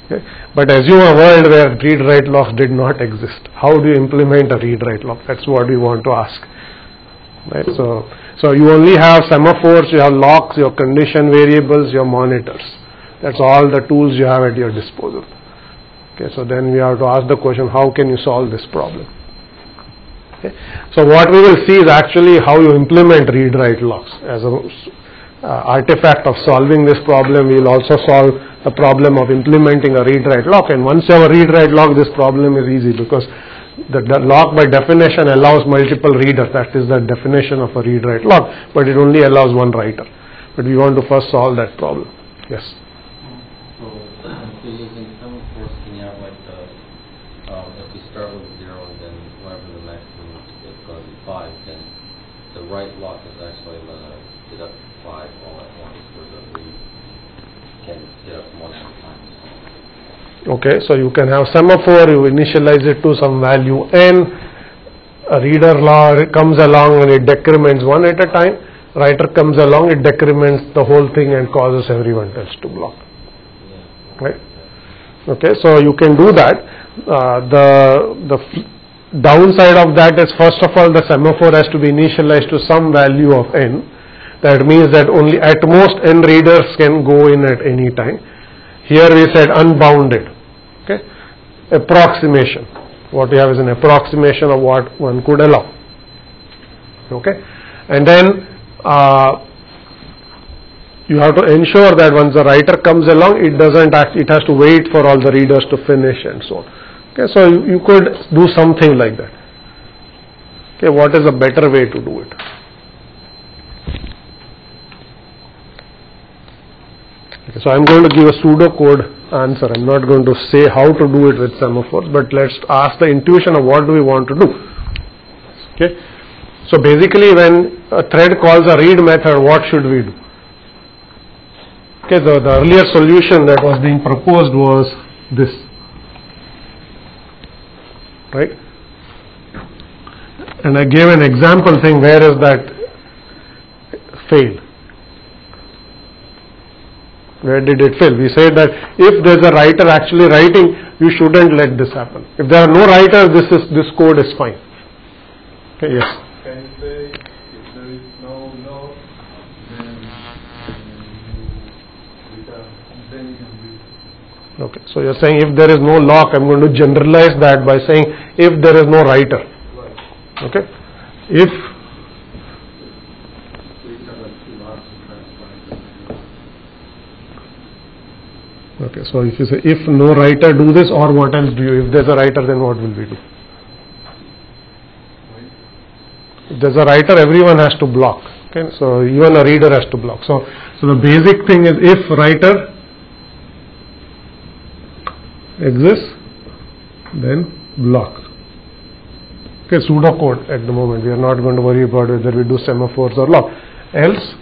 Okay? But assume a world where read-write locks did not exist. How do you implement a read-write lock? That's what we want to ask. Right? So, so you only have semaphores, you have locks, your condition variables, your monitors. That's all the tools you have at your disposal. Okay, so then we have to ask the question, how can you solve this problem? Okay. So what we will see is actually how you implement read-write locks. As an uh, artifact of solving this problem, we will also solve the problem of implementing a read-write lock. And once you have a read-write lock, this problem is easy because the, the lock by definition allows multiple readers. That is the definition of a read-write lock, but it only allows one writer. But we want to first solve that problem. Yes. So, so using semaphores, can you have like the, um, if we start with zero and then whatever the maximum is going to be five, then the write lock is actually going to deduct five all at once, where the read can deduct one at a time. Okay, so you can have semaphore, you initialize it to some value n, a reader law comes along and it decrements one at a time, writer comes along, it decrements the whole thing and causes everyone else to block. Right? Okay, so you can do that. Uh, the the f- downside of that is, first of all, the semaphore has to be initialized to some value of n. That means that only at most n readers can go in at any time. Here we said unbounded. Okay, approximation. What we have is an approximation of what one could allow. Okay, and then uh, you have to ensure that once the writer comes along, it doesn't act, it has to wait for all the readers to finish and so on. Okay, so you, you could do something like that. Okay, what is a better way to do it? Okay, so I'm going to give a pseudocode answer. I'm not going to say how to do it with semaphores, but let's ask the intuition of what do we want to do. Okay, so basically when a thread calls a read method, what should we do? Okay, the, the earlier solution that was being proposed was this, right? And I gave an example saying where is that fail? Where did it fail? We said that if there is a writer actually writing, you shouldn't let this happen. If there are no writers, this is this code is fine. Okay, yes. Can you say if there is no lock, then then you can read? Okay, so you're saying if there is no lock, I'm going to generalize that by saying if there is no writer. Right. Okay, if okay, so if you say if no writer do this, or what else do you? If there's a writer, then what will we do? If there's a writer, everyone has to block. Okay, so even a reader has to block. So, so the basic thing is if writer exists, then block. Okay, pseudocode at the moment. We are not going to worry about whether we do semaphores or lock. Else,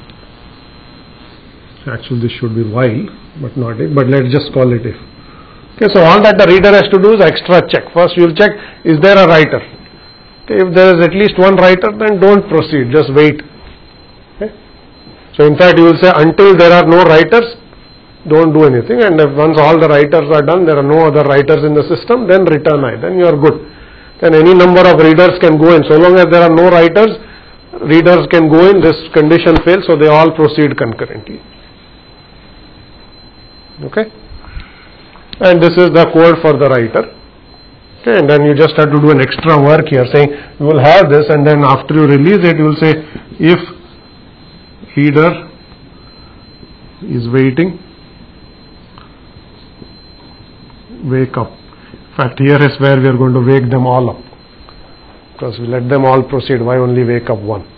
actually this should be while, but not if. But let's just call it if. Okay, so all that the reader has to do is extra check. First, you will check: is there a writer? Okay, if there is at least one writer, then don't proceed. Just wait. Okay. So in fact, you will say until there are no writers, don't do anything. And if once all the writers are done, there are no other writers in the system, then return I. Then you are good. Then any number of readers can go in. So long as there are no writers, readers can go in. This condition fails, so they all proceed concurrently. Okay. And this is the code for the writer. Okay, and then you just have to do an extra work here, saying you will have this, and then after you release it, you will say if reader is waiting, wake up. In fact, here is where we are going to wake them all up, because we let them all proceed. Why only wake up one?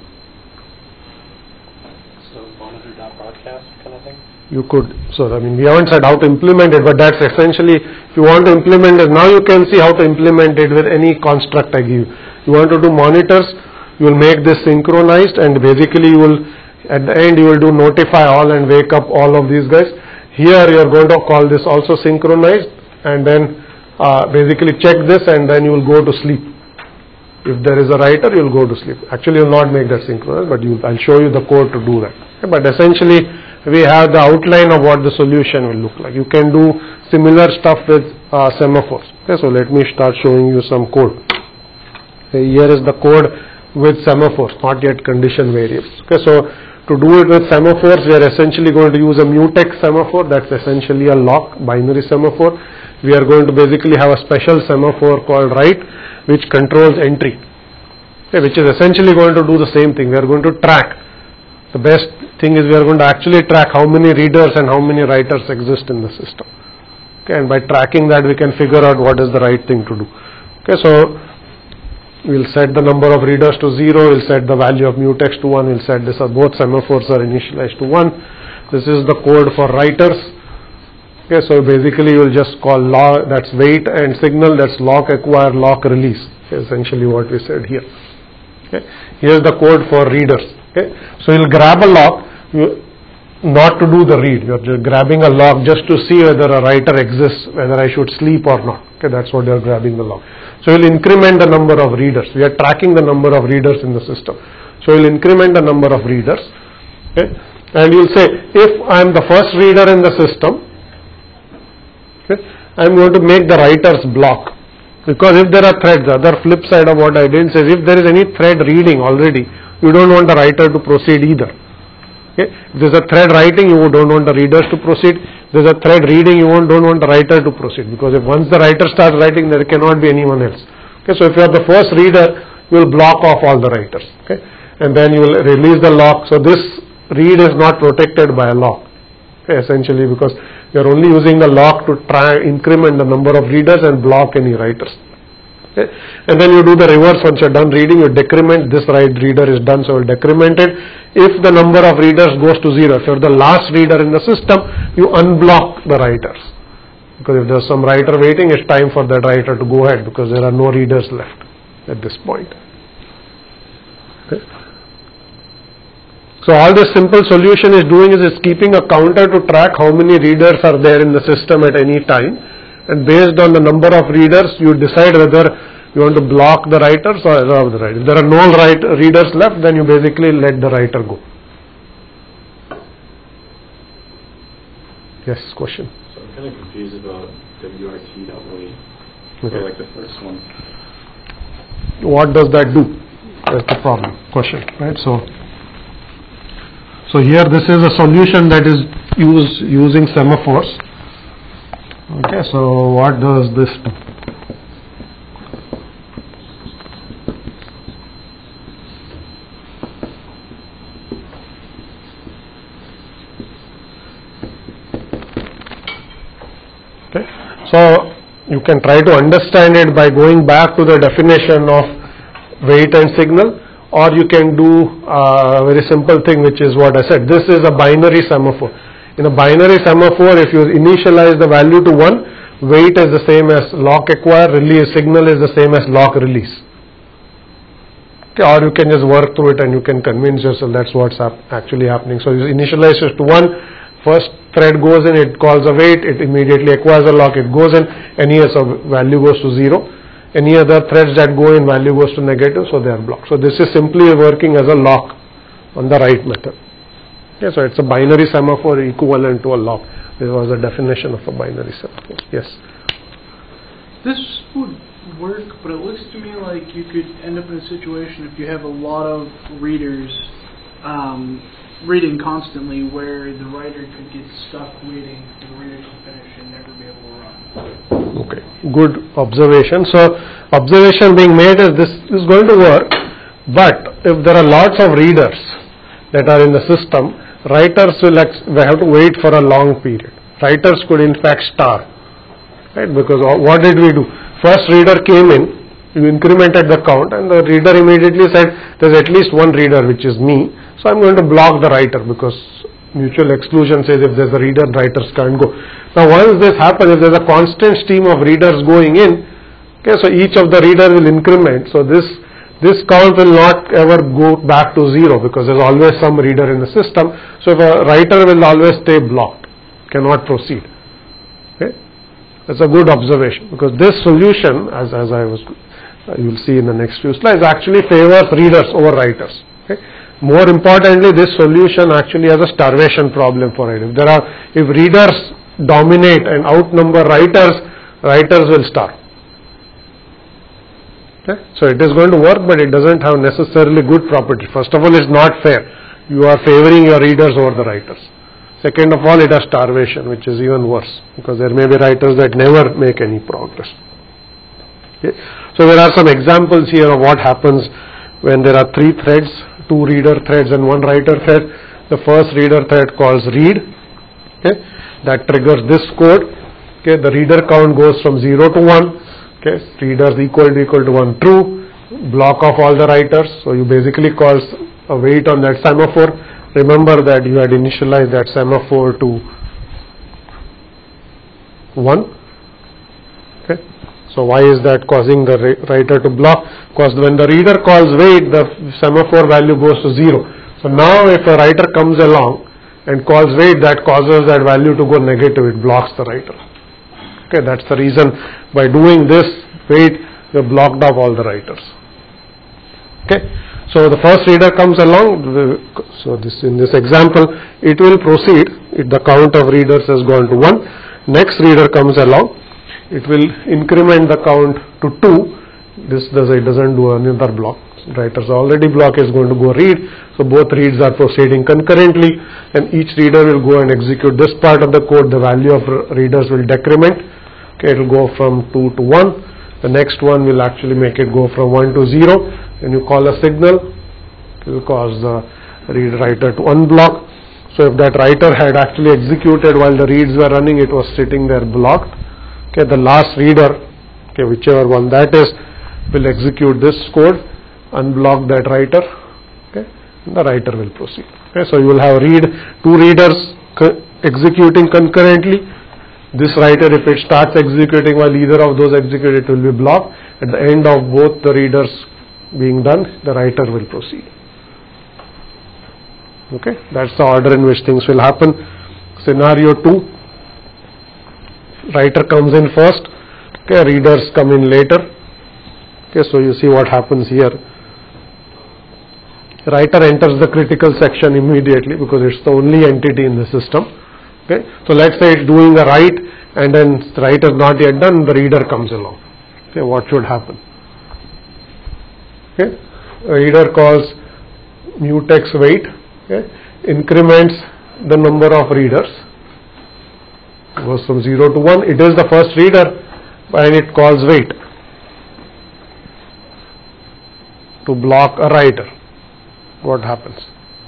So monitor.broadcast kind of thing? You could, so I mean, we haven't said how to implement it, but that's essentially, if you want to implement it, now you can see how to implement it with any construct I give you. You want to do monitors, you will make this synchronized, and basically you will, at the end you will do notify all and wake up all of these guys. Here you are going to call this also synchronized, and then uh, basically check this, and then you will go to sleep. If there is a writer, you will go to sleep. Actually, you will not make that synchronized, but you, I'll show you the code to do that. Okay, but essentially, we have the outline of what the solution will look like. You can do similar stuff with uh, semaphores. Okay, so let me start showing you some code. Okay, here is the code with semaphores, not yet condition variables. Okay, so to do it with semaphores, we are essentially going to use a mutex semaphore. That's essentially a lock binary semaphore. We are going to basically have a special semaphore called write, which controls entry, okay, which is essentially going to do the same thing. We are going to track. The best thing is we are going to actually track how many readers and how many writers exist in the system. Okay, and by tracking that, we can figure out what is the right thing to do. Okay, so we'll set the number of readers to zero, we'll set the value of mutex to one, we'll set this, both semaphores are initialized to one. This is the code for writers. Okay, so basically you will just call lock, that's wait and signal, that's lock acquire, lock release. Okay, essentially what we said here. Okay, here's the code for readers. Okay, so you'll grab a lock, you, not to do the read, you're just grabbing a lock just to see whether a writer exists, whether I should sleep or not. Okay, that's what you're grabbing the lock. So you'll increment the number of readers. We are tracking the number of readers in the system. So you'll increment the number of readers. Okay, and you'll say, if I'm the first reader in the system, okay, I'm going to make the writers block. Because if there are threads, the other flip side of what I did says, if there is any thread reading already, you don't want the writer to proceed either. Okay? If there's a thread writing, you don't want the readers to proceed. If there's a thread reading, you don't want the writer to proceed. Because if once the writer starts writing, there cannot be anyone else. Okay? So if you are the first reader, you will block off all the writers. Okay? And then you will release the lock. So this read is not protected by a lock. Okay? Essentially because you are only using the lock to try increment the number of readers and block any writers. Okay. And then you do the reverse. Once you're done reading, you decrement. This right reader is done, so you'll decrement it. If the number of readers goes to zero, if you're the last reader in the system, you unblock the writers. Because if there's some writer waiting, it's time for that writer to go ahead because there are no readers left at this point. Okay. So all this simple solution is doing is it's keeping a counter to track how many readers are there in the system at any time. And based on the number of readers, you decide whether you want to block the writers or allow the writers. If there are no write, readers left, then you basically let the writer go. Yes, question? So I'm kind of confused about W R T dot wait, Okay. for like the first one. What does that do? That's the problem. Question, right? So, so here this is a solution that is used using semaphores. Okay, so what does this do? Okay, so you can try to understand it by going back to the definition of wait and signal, or you can do a very simple thing, which is what I said. This is a binary semaphore. In a binary semaphore, if you initialize the value to one, wait is the same as lock acquire, release signal is the same as lock release. Okay, or you can just work through it and you can convince yourself that's what's hap actually happening. So you initialize it to one, first thread goes in, it calls a wait, it immediately acquires a lock, it goes in, and here so value goes to zero. Any other threads that go in, value goes to negative, so they are blocked. So this is simply working as a lock on the write method. Okay, so it's a binary semaphore equivalent to a lock. This was the definition of a binary semaphore. Yes? This would work, but it looks to me like you could end up in a situation if you have a lot of readers um, reading constantly where the writer could get stuck waiting for the reader to finish and never be able to run. Okay, good observation. So observation being made is this is going to work, but if there are lots of readers that are in the system, writers will, will have to wait for a long period. Writers could in fact starve, right? Because what did we do? First reader came in, you incremented the count, and the reader immediately said, there's at least one reader, which is me, so I'm going to block the writer, because mutual exclusion says if there's a reader, writers can't go. Now once this happens, if there's a constant stream of readers going in, okay, so each of the reader will increment, so this This count will not ever go back to zero because there's always some reader in the system. So if a writer will always stay blocked, cannot proceed. Okay, that's a good observation because this solution, as as I was, uh, you will see in the next few slides, actually favors readers over writers. Okay, More importantly, this solution actually has a starvation problem for it. If there are, if readers dominate and outnumber writers, writers will starve. Okay? So it is going to work, but it doesn't have necessarily good properties. First of all, it's not fair. You are favoring your readers over the writers. Second of all, it has starvation, which is even worse, because there may be writers that never make any progress. Okay? So there are some examples here of what happens when there are three threads, two reader threads and one writer thread. The first reader thread calls read. Okay? That triggers this code. Okay? The reader count goes from zero to one. Okay? Readers equal to equal to one true. Block off all the writers. So you basically call a wait on that semaphore. Remember that you had initialized that semaphore to one. Okay? So why is that causing the writer to block? Because when the reader calls wait, the semaphore value goes to zero. So now if a writer comes along and calls wait, that causes that value to go negative. It blocks the writer. Okay, that's the reason by doing this wait, you have blocked off all the writers. Okay, so the first reader comes along. So this in this example, it will proceed if the count of readers has gone to one. Next reader comes along. It will increment the count to two. This does it doesn't do another block. Writer's already block is going to go read. So both reads are proceeding concurrently, and each reader will go and execute this part of the code. The value of readers will decrement. Okay, it will go from two to one. The next one will actually make it go from one to zero. When you call a signal, it will cause the read writer to unblock. So if that writer had actually executed while the reads were running, it was sitting there blocked. Okay, the last reader, okay, whichever one that is, will execute this code, unblock that writer, okay, and the writer will proceed. Okay, so you will have read two readers co- executing concurrently. This writer, if it starts executing while either of those execute, it will be blocked. At the end of both the readers being done, the writer will proceed. Okay, that's the order in which things will happen. Scenario two, writer comes in first, okay, readers come in later. Okay, so you see what happens here. Writer enters the critical section immediately because it's the only entity in the system. Okay, so let's say it's doing a write and then the write is not yet done, the reader comes along. Okay, what should happen? Okay, a reader calls mutex wait, okay, increments the number of readers, goes from zero to one. It is the first reader and it calls wait to block a writer. What happens?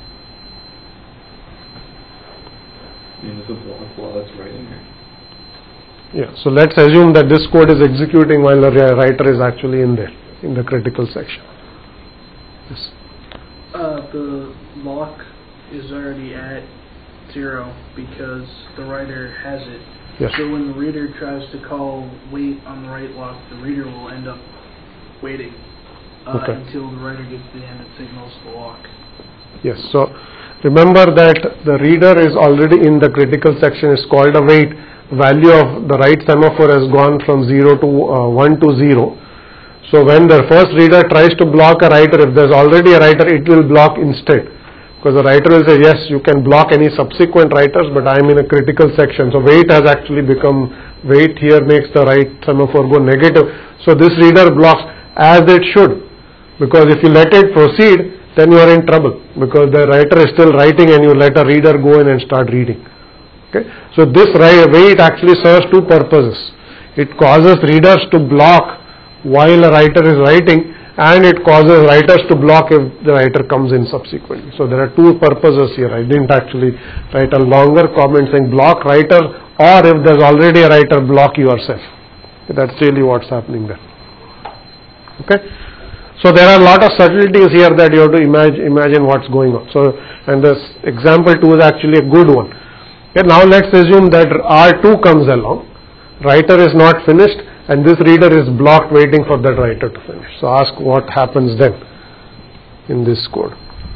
Means the block while it's writing here. Yeah, so let's assume that this code is executing while the writer is actually in there, in the critical section. Yes. Uh, the lock is already at zero because the writer has it. Yes. So when the reader tries to call wait on the write lock, the reader will end up waiting uh, Okay. until the writer gets to the end and signals the lock. Yes, so remember that the reader is already in the critical section, is called a wait. Value of the write semaphore has gone from zero to uh, one to zero. So when the first reader tries to block a writer, if there's already a writer, it will block instead. Because the writer will say, yes, you can block any subsequent writers, but I am in a critical section. So wait has actually become, wait here makes the write semaphore go negative. So this reader blocks as it should. Because if you let it proceed, then you are in trouble. Because the writer is still writing and you let a reader go in and start reading. Okay? So this wait actually serves two purposes. It causes readers to block while a writer is writing, and it causes writers to block if the writer comes in subsequently. So there are two purposes here. I didn't actually write a longer comment saying block writer, or if there's already a writer, block yourself. That's really what's happening there. Okay? So there are a lot of subtleties here that you have to imagine, imagine what's going on. So, and this example two is actually a good one. Okay, now let's assume that R two comes along, writer is not finished, and this reader is blocked waiting for that writer to finish. So ask what happens then in this code.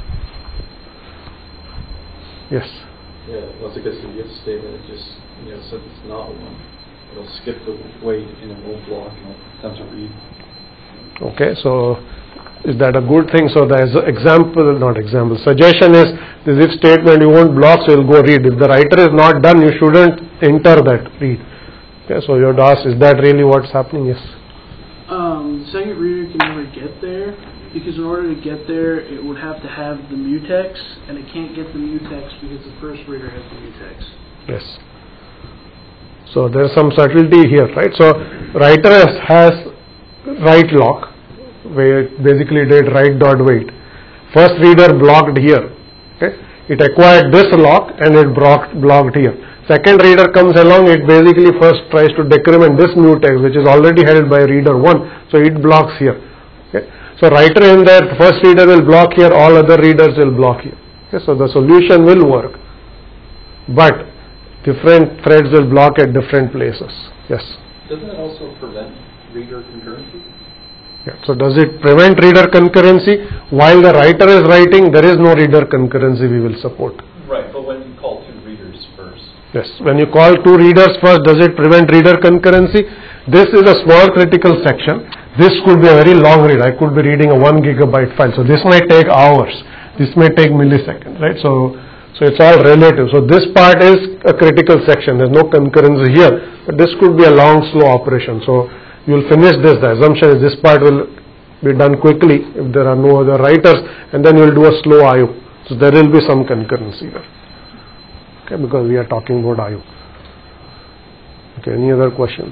Yes? Yeah, once it gets to the if statement, it just, you know, since it's not one, it'll skip the wait and it won't block and it'll attempt to read. Okay, so Is that a good thing? So the example, not example, suggestion is this if statement you won't block, so you'll go read. If the writer is not done, you shouldn't enter that read. Okay, so you have to ask, is that really what's happening? Yes. Um, the second reader can never get there, because in order to get there, it would have to have the mutex, and it can't get the mutex because the first reader has the mutex. Yes. So there's some subtlety here, right? So writer has, has write lock, where it basically did write dot wait. First reader blocked here. Okay, it acquired this lock and it blocked blocked here. Second reader comes along, it basically first tries to decrement this mutex, which is already held by reader one, so it blocks here. Okay, so writer in there, first reader will block here, all other readers will block here. Okay, so the solution will work, but different threads will block at different places. Yes. Doesn't that also prevent reader concurrency? Yeah. So does it prevent reader concurrency? While the writer is writing, there is no reader concurrency we will support. Right, but when you call two readers first. Yes. When you call two readers first, does it prevent reader concurrency? This is a small critical section. This could be a very long read. I could be reading a one gigabyte file. So this might take hours. This may take milliseconds, right? So, so it's all relative. So this part is a critical section. There's no concurrency here, but this could be a long, slow operation. So you will finish this. The assumption is this part will be done quickly if there are no other writers, and then you will do a slow I O. So there will be some concurrency there. Okay, because we are talking about I O. Okay, any other questions?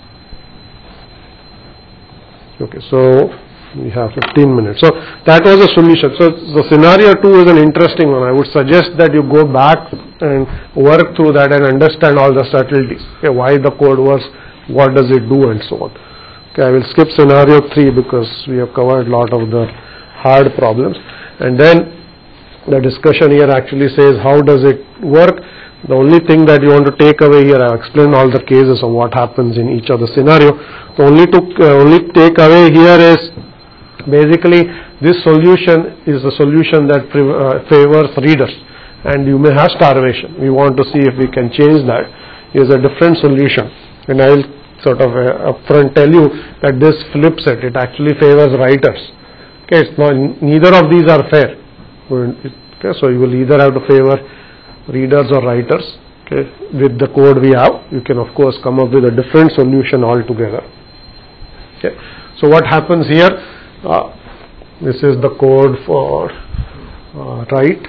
Okay, so we have fifteen minutes. So that was a solution. So the scenario two is an interesting one. I would suggest that you go back and work through that and understand all the subtleties. Okay, why the code works, what does it do, and so on. Okay, I will skip scenario three because we have covered a lot of the hard problems. And then the discussion here actually says how does it work. The only thing that you want to take away here, I have explained all the cases of what happens in each of the scenario. The only to uh, only take away here is basically this solution is a solution that uh, favors readers, and you may have starvation. We want to see if we can change that. Here's a different solution, and I will sort of uh, upfront tell you that this flips it. It actually favors writers. Okay, it's not, neither of these are fair. Okay, so you will either have to favor readers or writers. Okay, with the code we have, you can of course come up with a different solution altogether. Okay, so what happens here? Uh, this is the code for uh, write.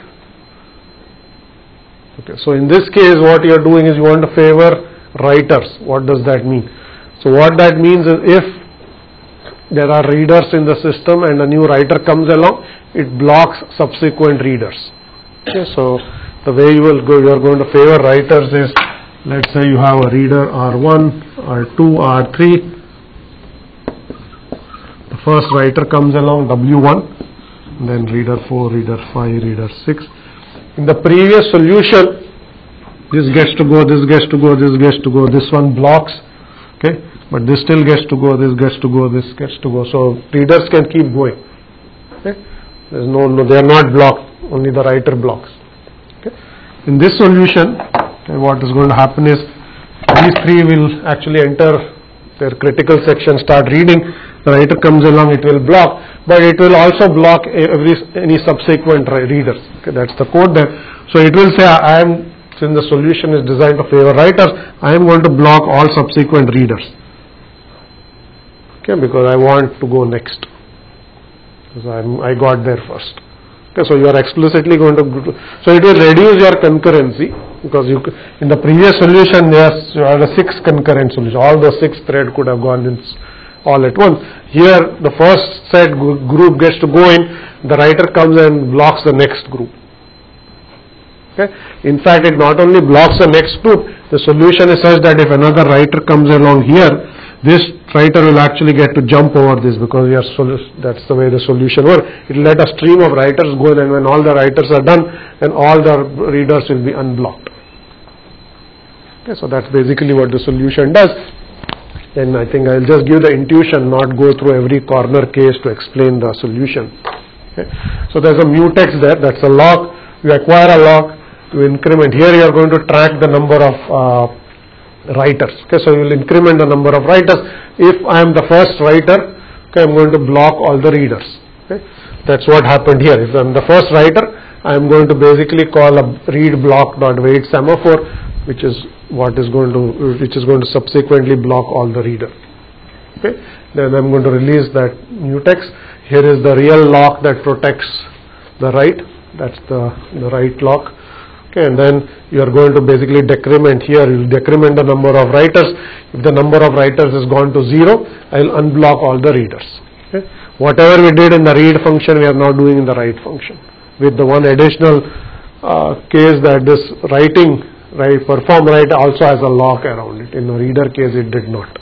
Okay, so in this case, what you are doing is you want to favor writers. What does that mean? So what that means is if there are readers in the system and a new writer comes along, it blocks subsequent readers. Okay, so the way you will go, you are going to favor writers is, let's say you have a reader R one, R two, R three. The first writer comes along, W one, then reader four, reader five, reader six. In the previous solution, this gets to go, this gets to go, this gets to go, this one blocks, okay, but this still gets to go, this gets to go, this gets to go. So readers can keep going. Okay, there's no, no they are not blocked, only the writer blocks. Okay. In this solution, okay, what is going to happen is these three will actually enter their critical section, start reading. The writer comes along, it will block, but it will also block every any subsequent readers. Okay, that's the code there. So it will say, I am, since the solution is designed to favor writers, I am going to block all subsequent readers. Okay, because I want to go next. Because I'm, I got there first. Okay, so you are explicitly going to, so it will reduce your concurrency, because you, in the previous solution, yes, you had a six concurrent solution. All the six thread could have gone in all at once. Here, the first set group gets to go in, the writer comes and blocks the next group. Okay. In fact, it not only blocks the next group, the solution is such that if another writer comes along here, this writer will actually get to jump over this, because we are that's the way the solution works. It will let a stream of writers go in, and when all the writers are done, then all the readers will be unblocked. Okay, so that's basically what the solution does. Then I think I'll just give the intuition, not go through every corner case to explain the solution. Okay. So there's a mutex there, that's a lock. You acquire a lock, you increment. Here you are going to track the number of uh, writers. Okay, so you will increment the number of writers. If I am the first writer, okay, I'm going to block all the readers. Okay? That's what happened here. If I'm the first writer, I am going to basically call a read block dot wait semaphore, which is what is going to which is going to subsequently block all the reader. Okay? Then I'm going to release that mutex. Here is the real lock that protects the write. That's the, the write lock. Okay, and then you are going to basically decrement here. You will decrement the number of writers. If the number of writers has gone to zero, I will unblock all the readers. Okay? Whatever we did in the read function, we are now doing in the write function, with the one additional uh, case that this writing, right, perform write also has a lock around it. In the reader case, it did not.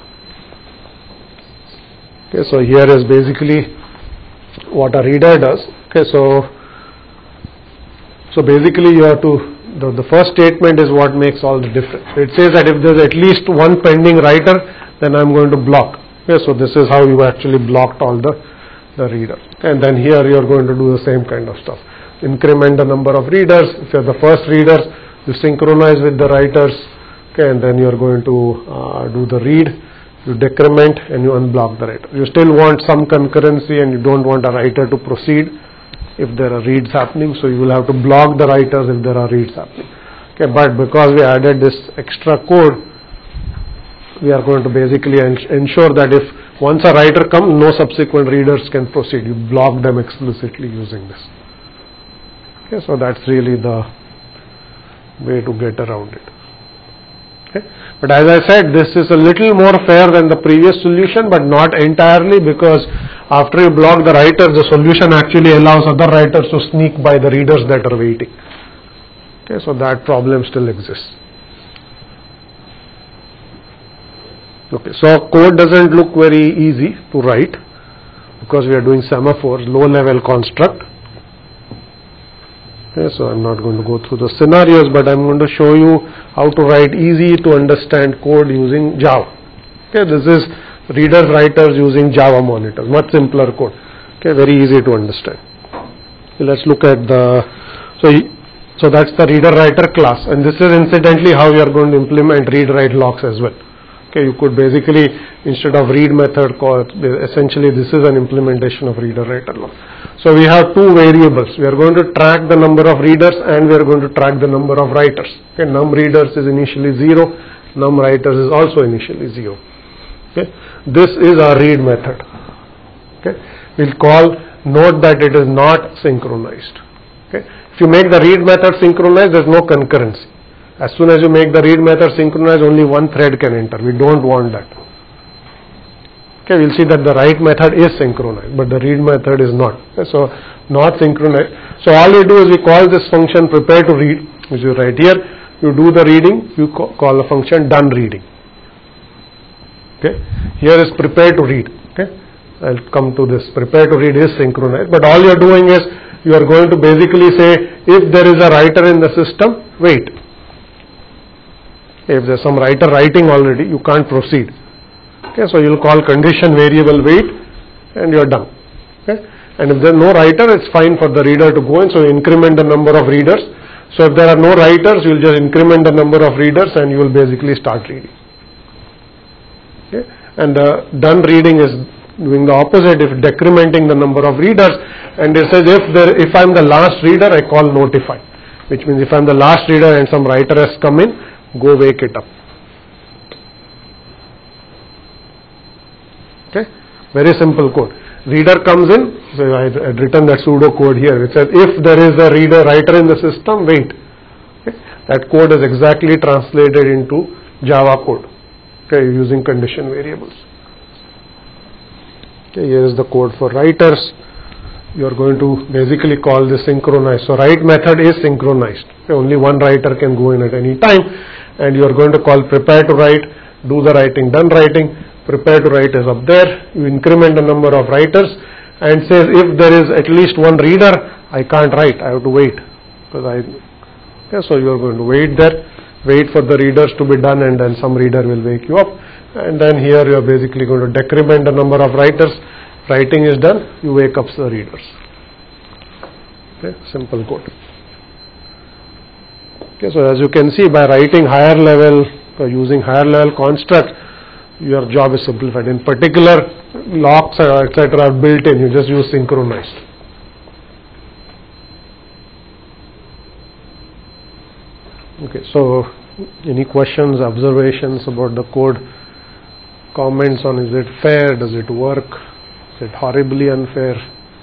Okay, so here is basically what a reader does. Okay, so so basically you have to. The, the first statement is what makes all the difference. It says that if there is at least one pending writer, then I am going to block. Okay, so this is how you actually blocked all the, the reader. And then here you are going to do the same kind of stuff. Increment the number of readers. If you are the first readers, you synchronize with the writers. Okay, and then you are going to uh, do the read. You decrement and you unblock the writer. You still want some concurrency and you don't want a writer to proceed if there are reads happening, so you will have to block the writers if there are reads happening. Okay, but because we added this extra code, we are going to basically ensure that if once a writer comes, no subsequent readers can proceed. You block them explicitly using this. Okay, so that's really the way to get around it. Okay. But as I said, this is a little more fair than the previous solution, but not entirely, because after you block the writers, the solution actually allows other writers to sneak by the readers that are waiting. Okay, so that problem still exists. Okay, so code doesn't look very easy to write because we are doing semaphores, low level construct. Okay, so I'm not going to go through the scenarios, but I'm going to show you how to write easy to understand code using Java. Okay, this is readers writers using Java monitors, much simpler code. Okay, very easy to understand. Okay, let's look at the so so that's the reader writer class, and this is incidentally how we are going to implement read write locks as well. Okay, you could basically, instead of read method call, essentially this is an implementation of reader writer lock. So we have two variables. We are going to track the number of readers and we are going to track the number of writers. Okay, num readers is initially zero, num writers is also initially zero. Okay, this is our read method. Okay, we'll call, note that it is not synchronized. Okay, if you make the read method synchronized, there is no concurrency. As soon as you make the read method synchronized, only one thread can enter. We don't want that. Okay, we'll see that the write method is synchronized, but the read method is not. Okay, so not synchronized. So all we do is we call this function prepare to read, which you write here. You do the reading, you call a function done reading. Okay, here is prepare to read. Okay, I'll come to this. Prepare to read is synchronized, but all you're doing is you are going to basically say if there is a writer in the system, wait. If there's some writer writing already, you can't proceed. Okay, so you'll call condition variable wait and you're done. Okay, and if there's no writer, it's fine for the reader to go in, so you increment the number of readers. So if there are no writers, you'll just increment the number of readers and you will basically start reading. Okay, and the done reading is doing the opposite, if decrementing the number of readers, and it says if there if I'm the last reader, I call notify, which means if I'm the last reader and some writer has come in, go wake it up. Okay, very simple code. Reader comes in, so I had written that pseudo code here. It says if there is a reader writer in the system, wait. Okay, that code is exactly translated into Java code. Okay, using condition variables. Okay, here is the code for writers. You are going to basically call this synchronized. So write method is synchronized. Okay, only one writer can go in at any time, and you are going to call prepare to write, do the writing, done writing. Prepare to write is up there. You increment the number of writers and says if there is at least one reader, I can't write, I have to wait. Because I, okay, so you are going to wait there, wait for the readers to be done, and then some reader will wake you up. And then here you are basically going to decrement the number of writers. Writing is done, you wake up the readers. Okay, simple code. Okay, so as you can see, by writing higher level, uh, using higher level construct, your job is simplified. In particular, locks, uh, et cetera are built in. You just use synchronized. Okay, so any questions, observations about the code? Comments on is it fair? Does it work? Is it horribly unfair?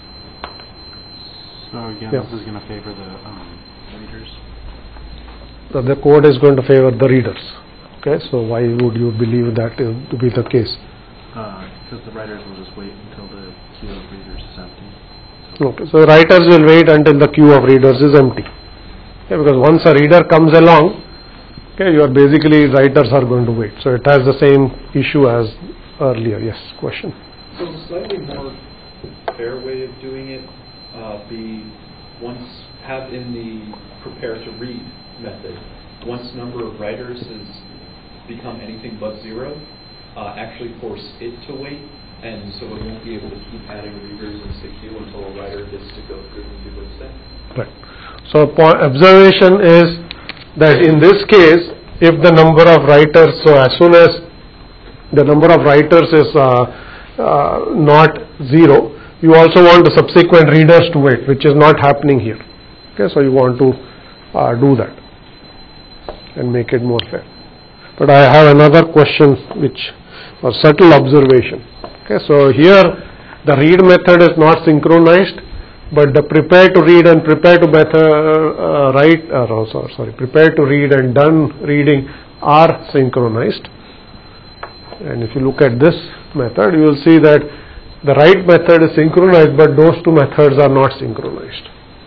So again, Yeah. this is going to favor the um, readers. So the code is going to favor the readers. Okay, so why would you believe that is to be the case? Because the writers will just wait until the queue of readers is empty. Okay, so writers will wait until the queue of readers is empty. Okay, because once a reader comes along, okay, you are basically, writers are going to wait. So it has the same issue as earlier. Yes, question? So a slightly more fair way of doing it uh, be once have in the prepare to read method, once number of writers has become anything but zero, uh, actually force it to wait, and so it won't be able to keep adding readers into the queue until a writer gets to go through and do its thing. Right. So point, observation is that in this case, if the number of writers, so as soon as the number of writers is uh, uh, not zero, you also want the subsequent readers to wait, which is not happening here. Okay, so you want to uh, do that and make it more fair. But I have another question, which or subtle observation. Okay, so here the read method is not synchronized, but the prepare to read and prepare to method, uh, write, uh, oh, sorry, sorry, prepare to read and done reading are synchronized. And if you look at this method, you will see that the write method is synchronized, but those two methods are not synchronized.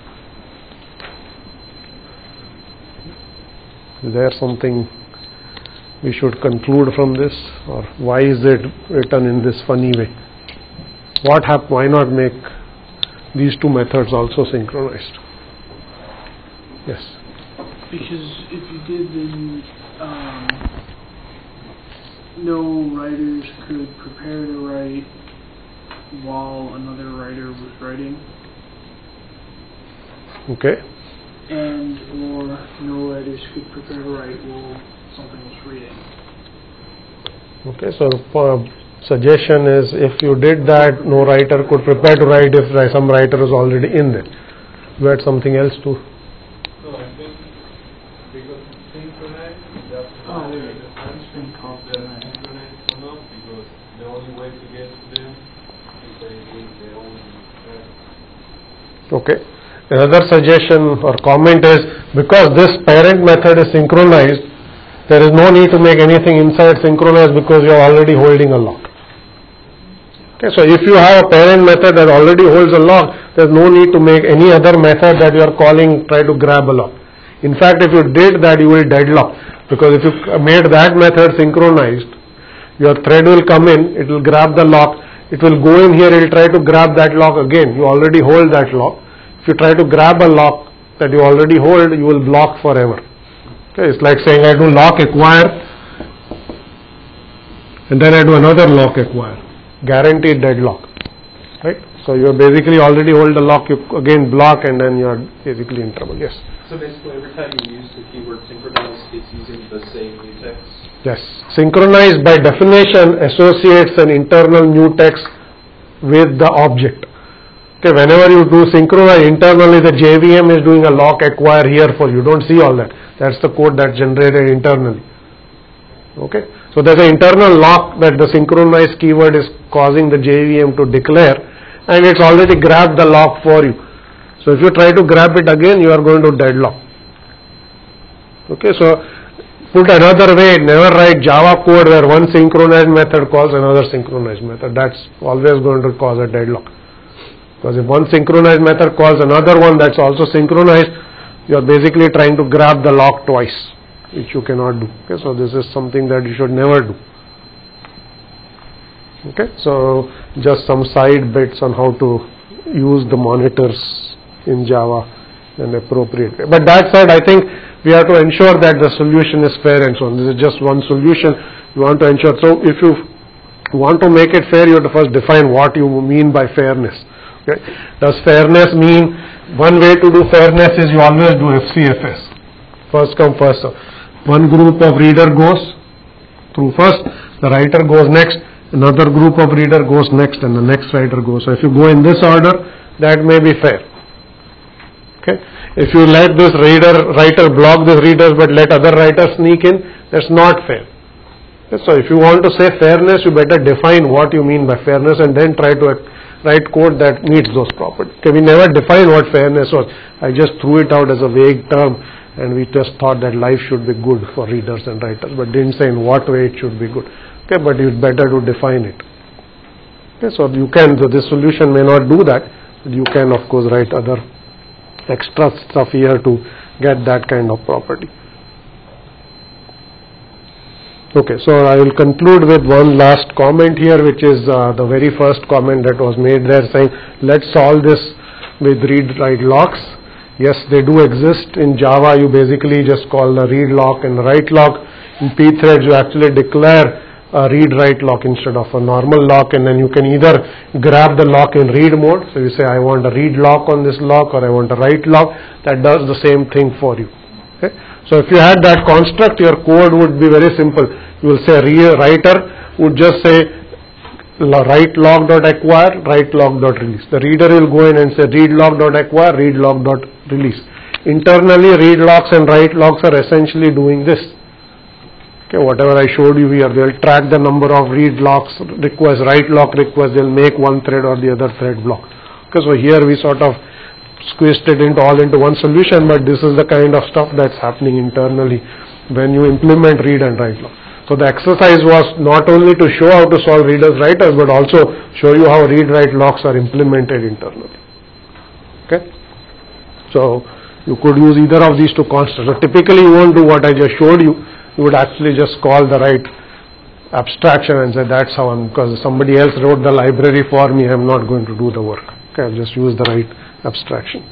Is there something we should conclude from this, or why is it written in this funny way? What hap- why not make these two methods also synchronized? Yes. Because if you did, then um, no writers could prepare to write while another writer was writing. Okay. And or no writers could prepare to write while something was reading. Okay, so uh, suggestion is if you did that, no writer could prepare to write if some writer is already in there. You had something else to? No, I think because synchronize, that's Oh, why wait. the function that synchronize come up, because the only way to get to them is by doing their own uh, Okay. Another suggestion or comment is because this parent method is synchronized, there is no need to make anything inside synchronized because you are already holding a lock. Okay, so if you have a parent method that already holds a lock, there is no need to make any other method that you are calling try to grab a lock. In fact, if you did that, you will deadlock, because if you made that method synchronized, your thread will come in, it will grab the lock, it will go in here, it will try to grab that lock again. You already hold that lock. If you try to grab a lock that you already hold, you will block forever. Okay, it's like saying I do lock acquire and then I do another lock acquire. Guaranteed deadlock. Right? So you basically already hold the lock, you again block, and then you are basically in trouble. Yes? So basically every time you use the keyword synchronize, it's using the same mutex? Yes. Synchronized by definition associates an internal mutex with the object. Okay, whenever you do synchronize, internally the J V M is doing a lock acquire here for you. Don't see all that. That's the code that's generated internally. Okay, so there's an internal lock that the synchronize keyword is causing the J V M to declare, and it's already grabbed the lock for you. So if you try to grab it again, you are going to deadlock. Okay, so put another way, never write Java code where one synchronized method calls another synchronized method. That's always going to cause a deadlock. Because if one synchronized method calls another one that's also synchronized, you are basically trying to grab the lock twice, which you cannot do. Okay, so this is something that you should never do. Okay, so just some side bits on how to use the monitors in Java in an appropriate way. But that said, I think we have to ensure that the solution is fair and so on. This is just one solution. You want to ensure. So if you want to make it fair, you have to first define what you mean by fairness. Okay. Does fairness mean, one way to do fairness is you always do F C F S, first come first serve. One group of reader goes, through first, the writer goes next, another group of reader goes next, and the next writer goes. So if you go in this order, that may be fair. Okay. If you let this reader writer block this readers but let other writers sneak in, that's not fair. Okay. So if you want to say fairness, you better define what you mean by fairness and then try to write code that meets those properties. Okay, we never defined what fairness was. I just threw it out as a vague term, and we just thought that life should be good for readers and writers, but didn't say in what way it should be good. Okay, but it's better to define it. Okay, so you can, so this solution may not do that, but you can of course write other extra stuff here to get that kind of property. Okay, so I will conclude with one last comment here, which is uh, the very first comment that was made there, saying let's solve this with read-write locks. Yes, they do exist. In Java, you basically just call the read lock and the write lock. In pthreads, you actually declare a read-write lock instead of a normal lock, and then you can either grab the lock in read mode. So you say, I want a read lock on this lock, or I want a write lock. That does the same thing for you. Okay? So if you had that construct, your code would be very simple. You will say writer would just say write log dot acquire, write log dot release. The reader will go in and say read log dot acquire, read log dot release. Internally, read locks and write locks are essentially doing this. Okay, whatever I showed you here, they will track the number of read locks requests, write lock requests. They will make one thread or the other thread block. Okay, so here we sort of squeezed it into all into one solution, but this is the kind of stuff that's happening internally when you implement read and write lock. So the exercise was not only to show how to solve readers writers, but also show you how read write locks are implemented internally. Okay, so you could use either of these two constants. So typically you won't do what I just showed you. You would actually just call the right abstraction and say that's how I'm, because somebody else wrote the library for me, I'm not going to do the work. Okay, I'll just use the right abstraction.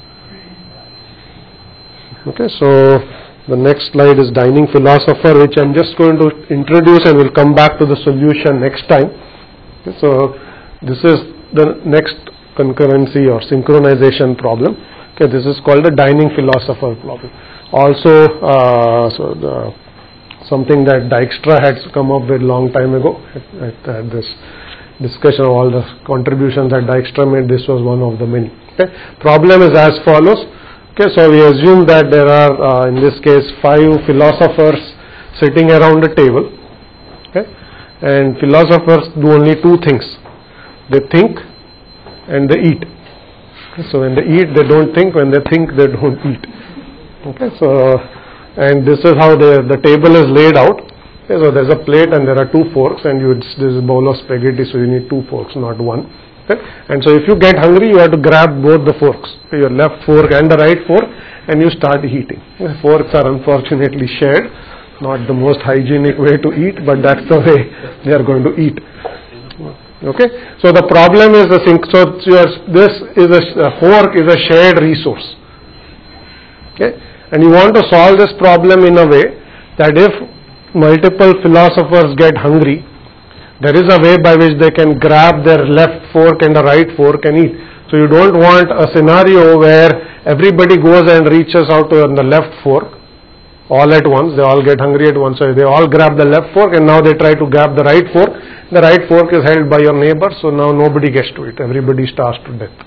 Okay, so the next slide is Dining Philosopher, which I'm just going to introduce, and we'll come back to the solution next time. Okay, so this is the next concurrency or synchronization problem. Okay, this is called the Dining Philosopher problem. Also, uh, so the, something that Dijkstra had come up with long time ago. At, at this discussion of all the contributions that Dijkstra made, this was one of the many. Okay, problem is as follows. Okay, so we assume that there are, uh, in this case, five philosophers sitting around a table. Okay, and philosophers do only two things: they think and they eat. Okay, so when they eat, they don't think. When they think, they don't eat. Okay, so and this is how the the table is laid out. Okay, so there's a plate and there are two forks, and you there's a bowl of spaghetti, so you need two forks, not one. Okay? And so if you get hungry, you have to grab both the forks, okay, your left fork and the right fork, and you start eating. Okay? Forks are unfortunately shared, not the most hygienic way to eat, but that's the way they are going to eat. Okay, so the problem is the sink. So your, this is a, a fork is a shared resource. Okay, and you want to solve this problem in a way that if multiple philosophers get hungry, there is a way by which they can grab their left fork and the right fork and eat. So you don't want a scenario where everybody goes and reaches out to the left fork all at once. They all get hungry at once. So they all grab the left fork, and now they try to grab the right fork. The right fork is held by your neighbor, so now nobody gets to it. Everybody starves to death.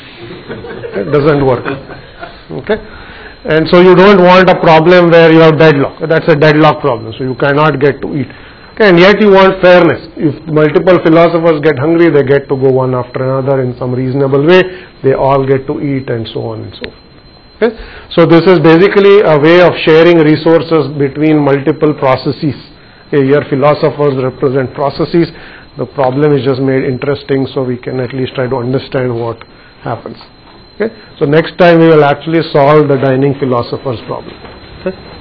It doesn't work. Okay. And so you don't want a problem where you have deadlock. That's a deadlock problem. So you cannot get to eat. Okay, and yet you want fairness. If multiple philosophers get hungry, they get to go one after another in some reasonable way. They all get to eat, and so on and so forth. Okay? So this is basically a way of sharing resources between multiple processes. Okay, here philosophers represent processes. The problem is just made interesting so we can at least try to understand what happens. Okay? So next time we will actually solve the Dining Philosophers problem. Okay?